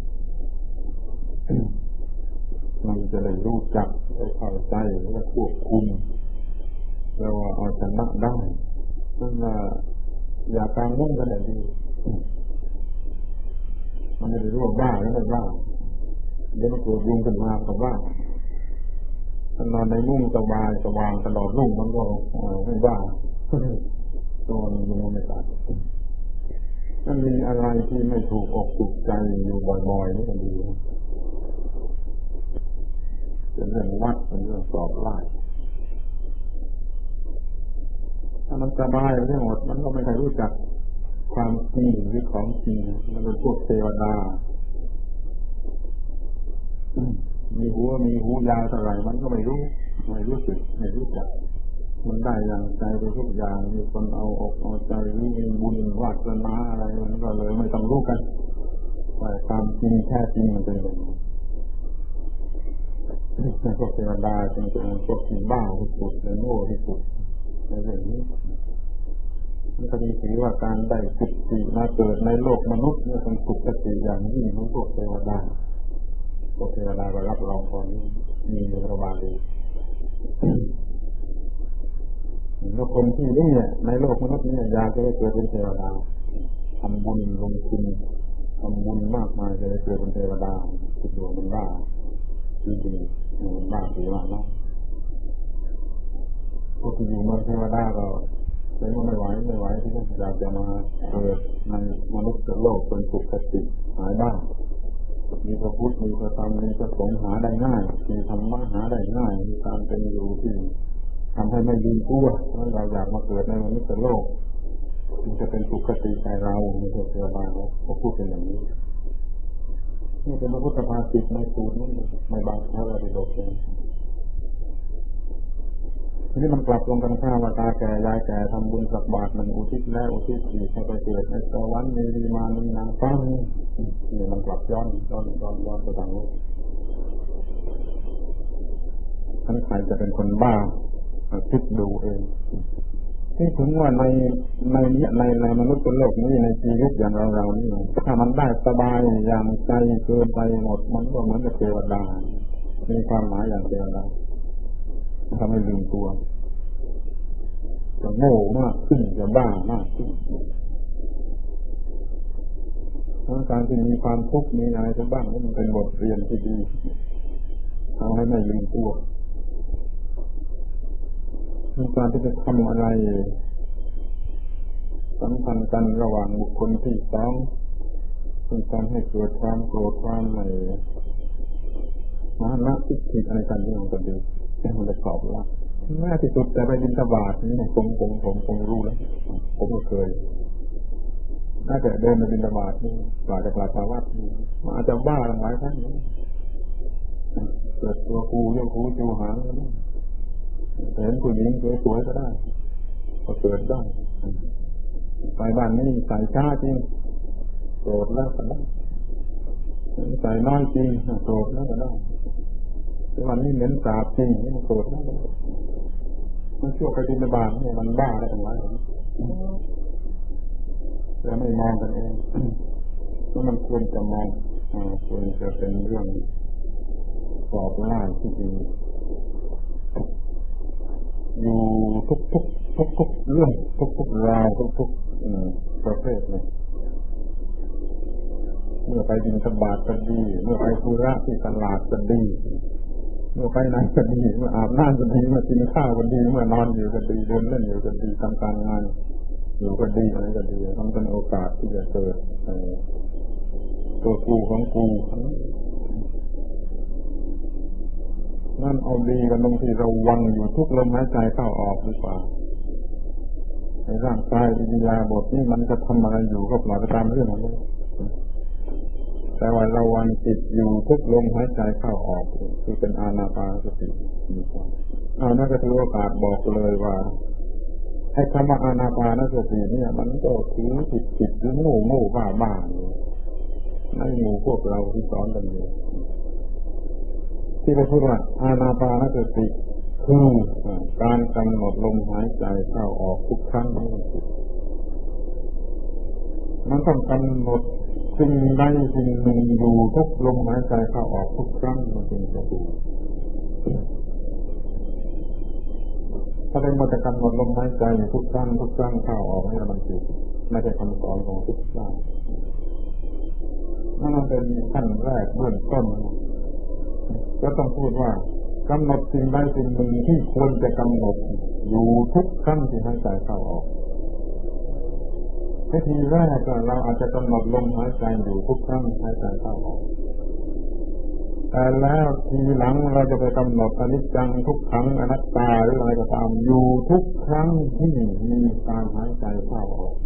Speaker 2: มันจะได้รู้จักได้เข้าใจและควบคุมแล้วเอาชนะได้นั่นว่าอย่ากางมุ่งกันเลยดีมันไม่ได้รู้ว่าบ้าหรือไม่บ้าเดี๋ยวมันเกิดยุงขึ้นมาก็บ้าถ้านอนในมุ้งสบายสว่างตลอดรุ่งมันก็ไม่บ้าตัวมันยังไม่ตัดนั่นมีอะไรที่ไม่ถูกอกถูกใจอยู่บ่อยๆนี่ก็ดีเป็นเรื่องวัดเป็นเรื่องสอบไล่ถ้ามันสบายเรื่องหมดมันก็ไม่ได้รู้จักความจริงหรือของจริงมันเป็นพวกเทวดามีหูยาวเท่าไหร่มันก็ไม่รู้สึกไม่รู้จักมันได้อย่างใจไปทุกอย่างมีคนเอาอกเอาใจหรือมีบุญวาสนาอะไรมันก็เลยไม่ต้องรู้กันแต่ความจริงแท้จริงมันเป็นแบบนี้เป็นพวกเทวดาเป็นพวกที่บ้าที่สุดและโง่ที่สุดในเรื่องนี้มันก็มีถือว่าการได้สุขสีมาเกิดในโลกมนุษย์เนี่ยเป็นสุขสีอย่างยิ่งของพวกเทวดาพวกเทวดาก็รับรองคนนี้มีในระบาดดีแล้วคนที่นี่ในโลกมนุษย์นี่อยากจะได้เกิดเป็นเทวดาทำบุญลงทุนทำบุญมากมายจะได้เกิดเป็นเทวดาคิดดูมันบ้าดีมันบ้าดีมากนะพวกที่อยู่เมืองเทวดาก็เลยไม่ไหวที่อยากจะมาเกิดในมนุษย์โลกเป็นสุขติหายบ้ามีพระพุทธมีพระธรรมมีพระสงฆ์หาได้ง่ายมีธรรมะหาได้ง่ายมีการเป็นอยู่ที่ทำให้ไม่ลืมตัวเราอยากมาเกิดในมนุษย์โลกมันจะเป็นสุขติใจเราในพวกเทวดาเขาพูดเป็นอย่างนี้นี่เป็นพระพุทธภาษิตในสูตรนี้ในบางพระราชโลกเองทีนี้มันกลับลงกันข้ามว่าตาแก่ยายแก่ทำบุญสักบาทมันอุทิศแล้วอุทิศอีกให้ไปเกิดในสวรรค์มีดีมามีนางฟ้านี่มันกลับย้อนไปทางโน้นท่านใครจะเป็นคนบ้าคิดดูเองที่ถึงว่าในมนุษย์โลกนี้ในชีวิตอย่างเรานี่ถ้ามันได้สบายอย่างใจเกินไปหมดมันก็เหมือนกับเทวดามีความหมายอย่างเทวดาทำให้ลืมตัวจะโง่มากขึ้นจะบ้ามากขึ้นการที่มีความทุกข์มีอะไรจะบ้างนี่มันเป็นบทเรียนที่ดีทำให้ไม่ลืมตัวการที่จะทำอะไรสัมพันธ์กันระหว่างบุคคลที่สองเป็นการให้เกิดความโกรธความไม่มานะทิฏฐิอะไรกันนี่มันก็ดีมันจะสอบละแม่ที่สุดแต่ไปบิณฑบาตนี่ผมรู้แล้วผมก็เคยน่าจะเดินไปบิณฑบาตนี่กว่าจะกลับมาวัดนี่มันอาจจะบ้าหลายครั้งเกิดตัวกูยกหูจูหางเห็นผู้หญิงสวยๆก็ได้ก็เกิดได้ไปบ้านนี้ใส่ช้าจริงโกรธแล้วก็ได้ใส่น้อยจริงโกรธแล้วก็ได้วันนี้เหม็นสาบจริงนี่มันโกรธแล้วมันชั่วไปบิณฑบาตนี่มันบ้าได้ทั้งหลายแต่ไม่มองกันเองว่ามันควรจะมองควรจะเป็นเรื่องสอบล่าที่ดีอยู่ทุกเรื่องทุกราวทุกประเภทเลยเมื่อไปบิณฑบาตก็ดีเมื่อไปธุระที่ตลาดก็ดีเมื่อไปไหนก็ดีเมื่ออาบน้ำก็ดีเมื่อกินข้าวก็ดีเมื่อนอนอยู่ก็ดีเดินเล่นอยู่ก็ดีทำการงานอยู่ก็ดีอะไรก็ดีทำเป็นโอกาสที่จะเกิดตัวกูของกูนั่นเอาดีกันตรงที่ระวังอยู่ทุกลมหายใจเข้าออกหรือเปล่าในร่างกายอิริยาบถนี่มันจะทำอะไรอยู่ก็ปล่อยไปตามเรื่องของมันแต่ว่าระวังจิตอยู่ทุกลมหายใจเข้าออกคือเป็นอานาปานสติเอานั่นก็ถือโอกาสบอกเลยว่าไอ้คำว่าอานาปานสติเนี่ยมันก็ถือผิดหรือโง่บ้าในหมู่พวกเราที่สอนกันอยู่ที่เราพูดว่าอานาปานสติคือการกำหนดลมหายใจเข้าออกทุกครั้งมันต้องกำหนดสิ่งใดสิ่งหนึ่งอยู่ทุกลมหายใจเข้าออกทุกครั้งมันจึงจะถูกถ้าเป็นมันจะกำหนดลมหายใจทุกครั้งเข้าออกนี่มันผิดไม่ใช่คำสอนของพุทธเจ้านั่นเป็นขั้นแรกเบื้องต้นก็ต้องพูดว่ากำหนดสิ่งใดสิ่งหนึ่งที่ควรจะกำหนดอยู่ทุกครั้งที่หายใจเข้าออกในทีแรกเราอาจจะกำหนดลมหายใจอยู่ทุกครั้งหายใจเข้าออกแต่แล้วทีหลังเราจะไปกำหนดอนิจจังทุกขังอนัตตาหรืออะไรก็ตามอยู่ทุกครั้งที่มีการหายใจเข้าออก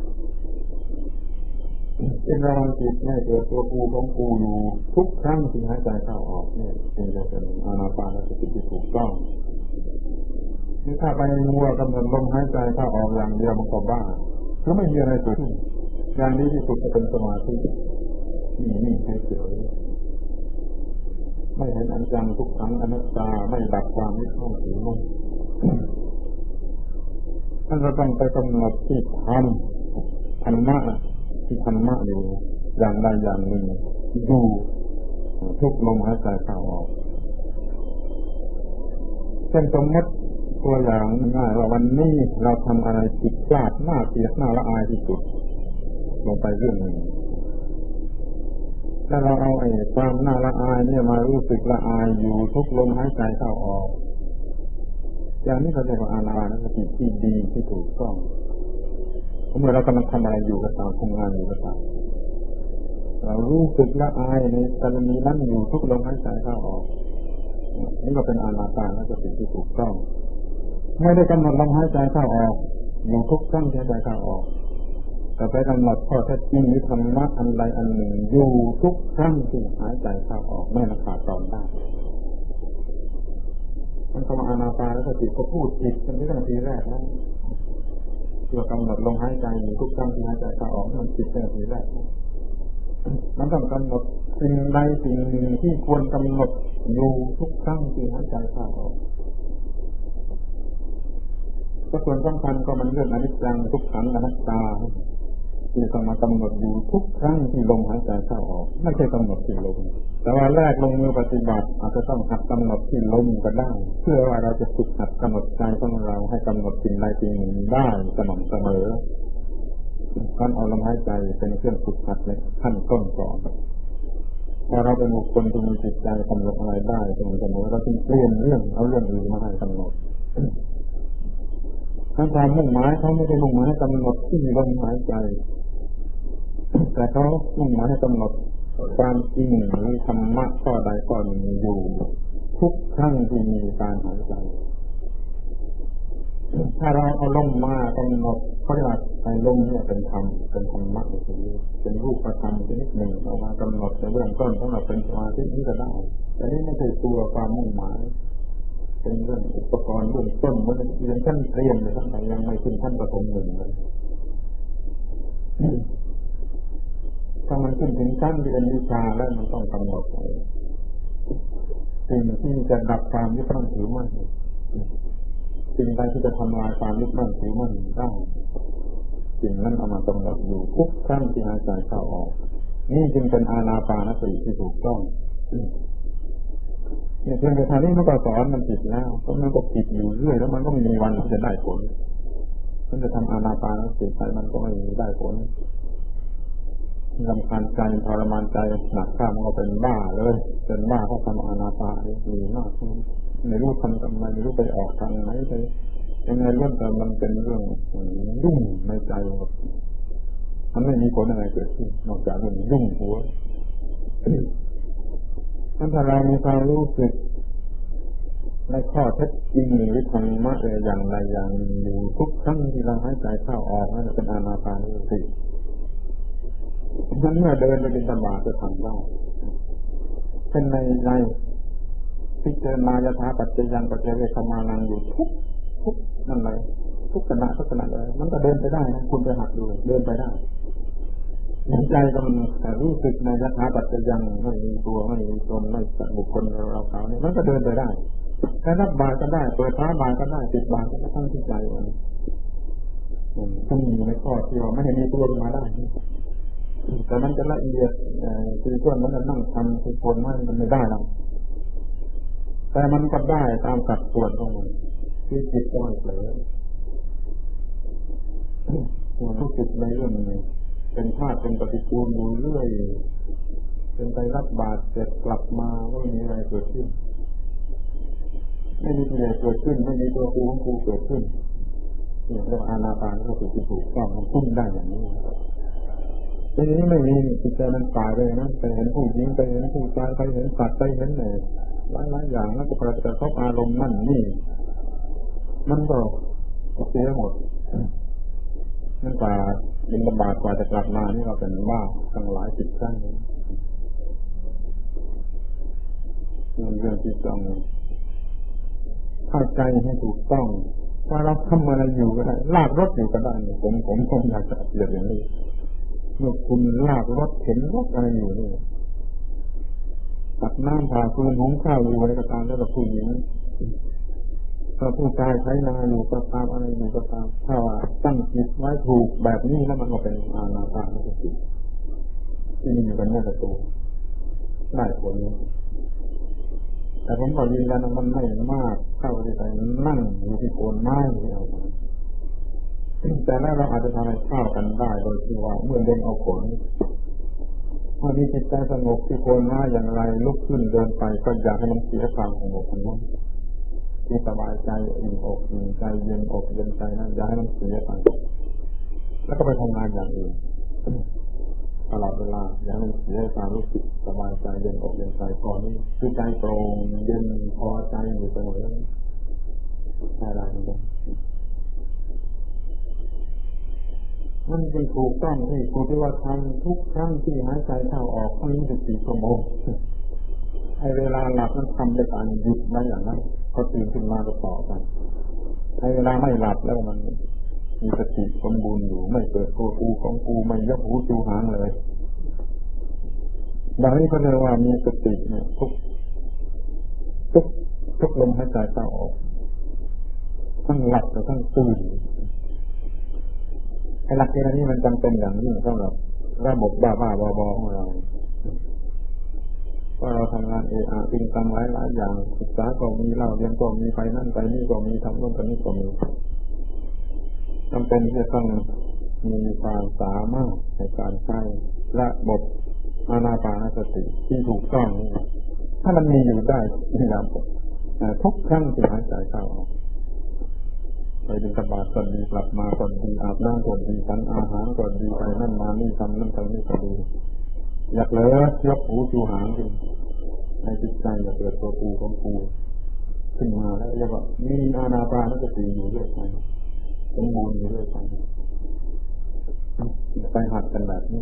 Speaker 2: เป็นระวังจิตให้เกิดตัวกูของกูอยู่ทุกครั้งที่หายใจเข้าออกเนี่ยจึงจะเป็นอานาปานสติที่ถูกต้องนี่ถ้าไปมัวกำหนดลมหายใจเข้าออกอย่างเดียวมันก็บ้าก็ไม่มีอะไรเกิดขึ้นอย่างนี้ที่สุดจะเป็นสมาธินิ่งๆเฉยๆไม่เห็นอนิจจังทุกขังอนัตตาไม่ดับความยึดมั่นถือมั่นท่านก็ต้องไปกำหนดที่ธรรมะอยู่อย่างใดอย่างหนึ่งดูทุกลมหายใจเข้าออกเช่นสมมติตัวอย่างง่ายว่าวันนี้เราทำอะไรผิดพลาดน่าเสียหน้าละอายที่สุดลงไปเรื่องหนึ่งถ้าเราเอาความน่าละอายเนี่ยมารู้สึกละอายอยู่ทุกลมหายใจเข้าออกอย่างนี้เขาเรียกว่าอานาปานสติที่ดีที่ถูกต้องเมื่อเรากำลังทำอะไรอยู่ก็ตามทำงานอยู่ก็ตามเรารู้สึกละอายในกรณีนั้นอยู่ทุกลมหายใจเข้าออกนี่ก็เป็นอานาปานสติที่ถูกต้องไม่ได้กำหนดลมหายใจเข้าออกอยู่ทุกครั้งที่หายใจเข้าออกแต่ไปกำหนดข้อเท็จจริงหรือธรรมะอันใดอันหนึ่งอยู่ทุกครั้งที่หายใจเข้าออกไม่ขาดตอนได้มันคำว่าอานาปานสติก็พูดผิดตั้งแต่ทีแรกแล้วเพื่อกำหนดลมหายใจอยู่ทุกครั้งที่หายใจเข้าออกมันผิดตั้งแต่ทีแรกมันต้องกำหนดสิ่งใดสิ่งหนึ่งที่ควรกำหนดอยู่ทุกครั้งที่หายใจเข้าออกก็ส่วนสำคัญก็มันเรื่องอนิจจังทุกขังอนัตตาที่ต้องมากำหนดอยู่ทุกครั้งที่ลมหายใจเข้าออกไม่ใช่กำหนดที่ลมแต่ว่าแรกลงมือปฏิบัติอาจจะต้องหัดกำหนดที่ลมก็ได้เพื่อว่าเราจะฝึกหัดกำหนดใจของเราให้กำหนดสิ่งใดสิ่งหนึ่งได้สม่ำเสมอการเอาลมหายใจเป็นเครื่องฝึกหัดในขั้นต้นก่อนพอเราเป็นบุคคลที่มีจิตใจกำหนดอะไรได้สม่ำเสมอเราจึงเปลี่ยนเรื่องเอาเรื่องอื่นมาให้กำหนดความมุ่งหมายเขาไม่ได้มุ่งหมายให้กำหนดที่ลมหายใจแต่เขามุ่งหมายให้กำหนดความจริงหรือธรรมะข้อใดข้อหนึ่งอยู่ทุกครั้งที่มีการหายใจถ้าเราเอาลมมากำหนดเขาเรียกว่าไอ้ลมเนี่ยเป็นธรรมเป็นธรรมะเป็นรูปธรรมชนิดหนึ่งเอามากำหนดในเบื้องต้นสำหรับเป็นสมาธินี่ก็ได้แต่นี่ไม่ใช่ตัวความมุ่งหมายเป็นเรื่องอุปกรณ์เบื้องต้นมันเรียนขั้นเตรียมเลยทั้งแต่ยังไม่ขึ้นขั้นประถมหนึ่งเลยถ้ามันขึ้นถึงขั้นที่เป็นวิชาแล้วมันต้องกำหนดสิ่งที่จะดับความยึดมั่นถือมั่นสิ่งใดที่จะทำลายความยึดมั่นถือมั่นได้สิ่งนั้นเอามากำหนดอยู่ทุกครั้งที่หายใจเข้าออกนี่จึงเป็นอานาปานสติที่ถูกต้องเนี่ยเพียงแต่ทางนี้มันก็สอนมันผิดแล้วเพราะมันก็ผิดอยู่เรื่อยแล้วมันก็ไม่มีวันที่จะได้ผลมันจะทำอานาปานสติไปมันก็ไม่ได้ผลรำคาญใจทรมานใจหนักข้ามก็เป็นบ้าเลยเป็นบ้าเพราะทำอานาปานมีมากไม่รู้ทำทำไมไม่รู้ไปออกทางไหนไปยังไงเรื่องแต่มันเป็นเรื่องยุ่งในใจมันไม่มีผลอะไรเกิดขึ้นนอกจากเรื่องยุ่งหัวถ้าเรามีความรู้สึกในข้อเท็จจริงหรือธรรมะอย่างใดอย่างอยู่ทุกครั้งที่เราหายใจเข้าออกนั่นเป็นอานาปานสตินั้นเมื่อเดินไปบิณฑบาตจะทำได้เป็นในพิจารณายถาปัจจยังปัจเจเวคมานังอยู่ทุกนั่นเลยทุกขณะเลยมันก็เดินไปได้นะคุณไปหัดดูเดินไปได้ใจก็รู้สึกในยถาปัจจยังไม่มีตัวไม่มีตนไม่สัตว์บุคคลเราเขาเนี่ยมันก็เดินไปได้แค่รับบาตรก็ได้เปิดท้าบาตรก็ได้ติดบาตรก็ตั้งที่ใจมันมีในข้อที่ว่าไม่ให้มีตัวมาได้แต่มันจะละเอียดคือส่วนมันจะนั่งทำคือคนมันไม่ได้หรอกแต่มันก็ได้ตามสัดส่วนของมันที่จิตก็ไม่เผลอรู้สึกในเรื่องนี้เป็นธาตุเป็นปฏิกูลอยู่เรื่อยเป็นไปรับบาตรเสร็จกลับมาก็ไม่มีอะไรเกิดขึ้นไม่มีอะไรเกิดขึ้นไม่มีตัวกูของกูเกิดขึ้นเนี่ยเรื่องอานาปานก็ถูกต้องมันพุ่งได้อย่างนี้ทีนี้ไม่มีจิตใจมันตายเลยนะไปเห็นผู้หญิงไปเห็นผู้ชายไปเห็นสัตว์ไปเห็นไหนหลายอย่างแล้วก็ประกอบอารมณ์นั่นนี่มันก็เสียหมดนั่นกว่าบิณฑบาตกว่าจะกลับมานี่เราเป็นบ้าตั้งหลายสิบครั้งเรื่องที่ต้องเข้าใจให้ถูกต้องว่าเราทำอะไรอยู่ก็ได้ลากรถอยู่ก็ได้ผมอยากจะเปรียบอย่างนี้เมื่อคุณลากรถเข็นรถอะไรอยู่นี่ตักน้ำผ่าฟืนหุงข้าวอยู่อะไรก็ตามแล้วเราผู้หญิงก็ผู้ชายใช้นาอยู่ก็ตามอะไรอยู่ก็ตามถ้าว่าตั้งจิตไว้ถูกแบบนี้แล้วมันก็เป็นอานาปานสติที่มีอยู่กันเมื่อตัวได้ผลแต่ผมบอกยืนยันมันไม่มากเข้าไปใจนั่งอยู่ที่โคนไม้แต่แล้วเราอาจจะทำให้เข้ากันได้โดยที่ว่าเมื่อเดินเอาผลถ้ามีจิตใจสงบที่โคนไม้อย่างไรลุกขึ้นเดินไปก็อยากให้มันเสียความสงบนั้นที่สบายใจอิ่มอกอิ่มใจเย็นอกเย็นใจนั้นอย่าให้มันเสียไปแล้วก็ไปทำงานอย่างอื่นตลอดเวลาอย่าให้มันเสียความรู้สึกสบายใจเย็นอกเย็นใจพอนี้คือใจโปร่งเย็นพอใจอยู่เสมอใช่ได้ไหมมันเป็นถูกต้องที่คุณที่ว่าทำทุกครั้งที่หายใจเข้าออกทั้ง24 ชั่วโมงให้เวลาหลับนั้นทำด้วยการหยุดไว้อย่างนั้นพอตื่นขึ้นมาก็ต่อไปให้เวลาไม่หลับแล้วมันมีสติสมบูรณ์อยู่ไม่เกิดตัวกูของกูไม่ยกหูจูหางเลยดังนี้ก็เลยว่ามีสติเนี่ยทุกลมหายใจเข้าออกทั้งหลับและทั้งตื่นไอ้หลักการนี้มันจำเป็นอย่างยิ่งสำหรับระบบบ้าๆบอๆของเราว่าเราทำงานจริงจังหลายอย่างศึกษาก็มีเล่าเรียนก็มีไปนั่นไปนี่ก็มีทำโน่นทำนี่ก็มีจำเป็นที่จะต้องมีความสามารถในการใช้ระบบอานาปานสติที่ถูกต้องถ้ามันมีอยู่ได้ในระบบทุกครั้งที่หายใจเข้าออกไปบิณฑบาตก็ดีกลับมาก็ดีอาบน้ำก็ดีฉันอาหารก็ดีไปนั่นมานี่ทำนั่นทำนี่ก็ดีอยากเลยยกหูจูหางขึ้นในจิตใจจะเกิดตัวกูของกูขึ้นมาแล้วเรียกว่ามีอานาปานสติอยู่ด้วยกันสมบูรณ์อยู่ด้วยกันไปหัดกันแบบนี้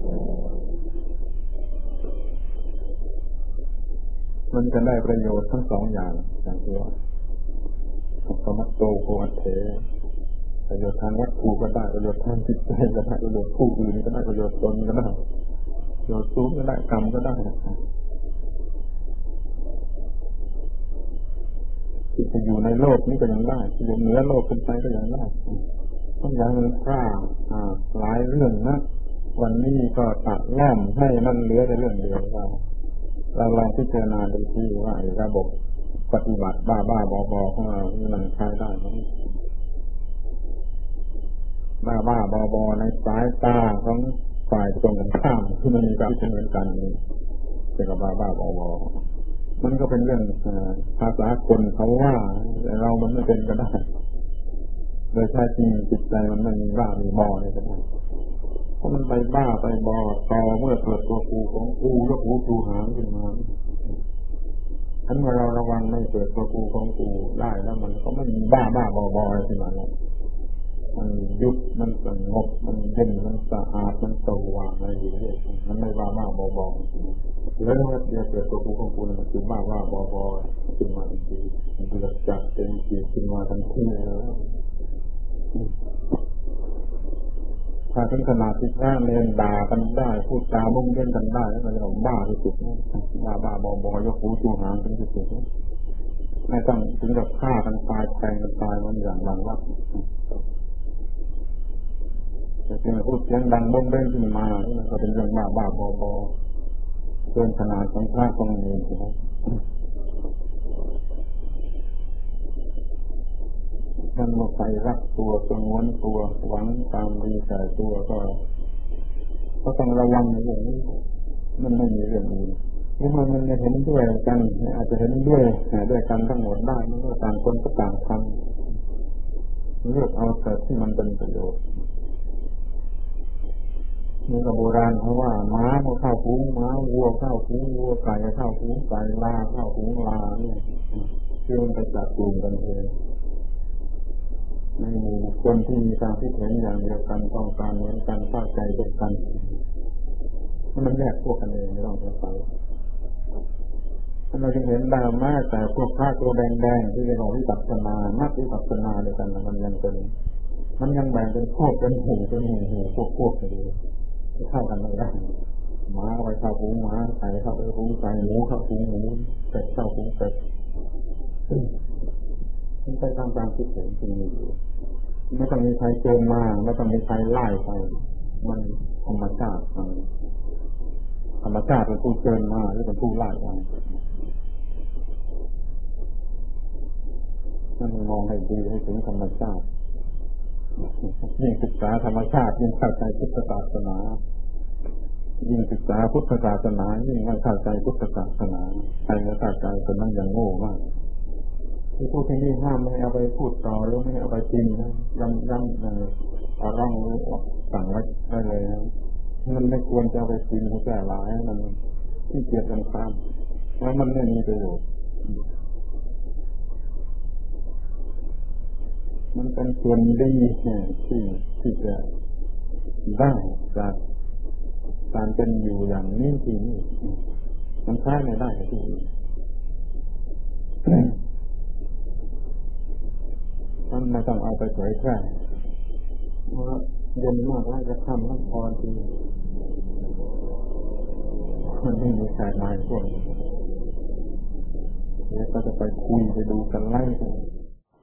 Speaker 2: มันจะได้ประโยชน์ทั้งสองอย่างอย่างที่ว่าสมัตโตโคอัตเถประโยชน์ทางวัตถุก็ได้ประโยชน์ทางจิตใจก็ได้ประโยชน์ผู้อื่นก็ได้ประโยชน์ตนก็ได้ประโยชน์สูงก็ได้กรรมก็ได้ที่จะอยู่ในโลกนี้ก็ยังได้ที่อยู่เหนือโลกขึ้นไปก็ยังได้ต้องอย่างมันกล้าหลายเรื่องนะวันนี้ก็ตัดแง่มให้มันเหลือแต่เรื่องเดียวว่าเราลองพิจารณาดูที่ว่าระบบปฏิบัติบ้าๆบอๆของเรามันใช้ได้ไหมบ้าๆบอๆในสายตาของคฝ่ายตรงกันข้ามที่มันมีการคิดเหมือนกันเป็นกับบ้าๆบอๆมันก็เป็นเรื่องภาษาคนเขาว่าแต่เรามันไม่เป็นก็ได้โดยแท้จริงจิตใจมันไม่มีบ้ามีบอเลยก็ได้เพราะมันไปบ้าไปบอต่อเมื่อเกิดตัวกูของกูยกหูกูหางขึ้นมาถ้าเมื่อเราระวังไม่เกิดตัวกูของกูได้แล้วมันก็ไม่มีบ้าบออะไรขึ้นมาเนี่ยมันยุบมันสงบมันเย็นมันสะอาดมันสว่างอะไรอยู่เรื่อยมันไม่บ้าบอแล้วถ้าเกิดตัวกูของกูมันคือบ้าบอขึ้นมาทันทีมันเกิดจากเป็นจิตขึ้นมาทันทีแล้วถ้าถึงขนาดที่พระเนรด่ากันได้พูดจาบ้งเล่นกันได้มันจะบ้าที่สุดบ้าบอยกหูจูหางที่สุดไม่ต้องถึงกับฆ่ากันตายแทงกันตายมันอย่างบางวัดแต่ที่พูดเสียงดังบ้งเล่นขึ้นมานี่มันก็เป็นเรื่องบ้าบอเกินขนาดของพระของเนรมันมาไปรักตัวสงวนตัวหวังตามดีแต่ตัวก็ต้องระวังในเรื่องนี้มันไม่มีเรื่องอื่นที่มันเห็นด้วยกันอาจจะเห็นด้วยกันทั้งหมดได้มันก็ต่างคนก็ต่างทำเลือกเอาแต่ที่มันเป็นประโยชน์นี่ก็โบราณเขาว่าม้าเข้าฝูงม้าวัวเข้าฝูงวัวไก่เข้าฝูงไก่ลาเข้าฝูงลาเนี่ยคือมันไปจับกลุ่มกันเองในหมู่คนที่มีความคิดเห็นอย่างเดียวกันต้องการเหมือนกันเข้าใจเดียวกันมันแยกพวกกันเองไม่ต้องสงสัยเราจึงเห็นได้มากแต่พวกพระตัวแดงๆที่เรียกว่าวิปัสสนานักวิปัสสนาเดียวกันมันยังแบ่งเป็นพวกเป็นหูพวกเลยเข้ากันไม่ได้หมาไปเข้าฝูงหมาไก่เข้าไปฝูงไก่หมูเข้าฝูงหมูเป็ดเข้าฝูงเป็ดมันไปตามความคิดเห็นจริงอยู่ไม่ต้องมีใครโจมมาไม่ต้องมีใครไล่ไปมันธรรมชาติเป็นผู้เกินมาหรือเป็นผู้ไล่ไปนั่นมองให้ดีให้ถึงธรรมชาติยิ่งศึกษาธรรมชาติยิ่งเข้าใจพุทธศาสนายิ่งศึกษาพุทธศาสนายิ่งไม่เข้าใจพุทธศาสนาใครไม่เข้าใจคนนั้นยังโง่มากที่พูดที่นี่ห้ามไม่เอาไปพูดต่อหรือไม่เอาไปจริงนะย้ำร่องสั่งไว้ได้เลยนะมันไม่ควรจะเอาไปจริงแก่หลายมันที่เกียจกันข้ามแล้วมันไม่มีประโยชน์มันเป็นส่วนดีที่จะได้จากการเป็นอยู่อย่างนี้ที่นี่มันใช้ไม่ได้ที่นี่มันไม่ต้องเอาไปเผยแพร่เพราะเย็นมากแล้วจะทำละครทีมันไม่มีใครมาพวกนี้แล้วก็จะไปคุยไปดูกันไล่กัน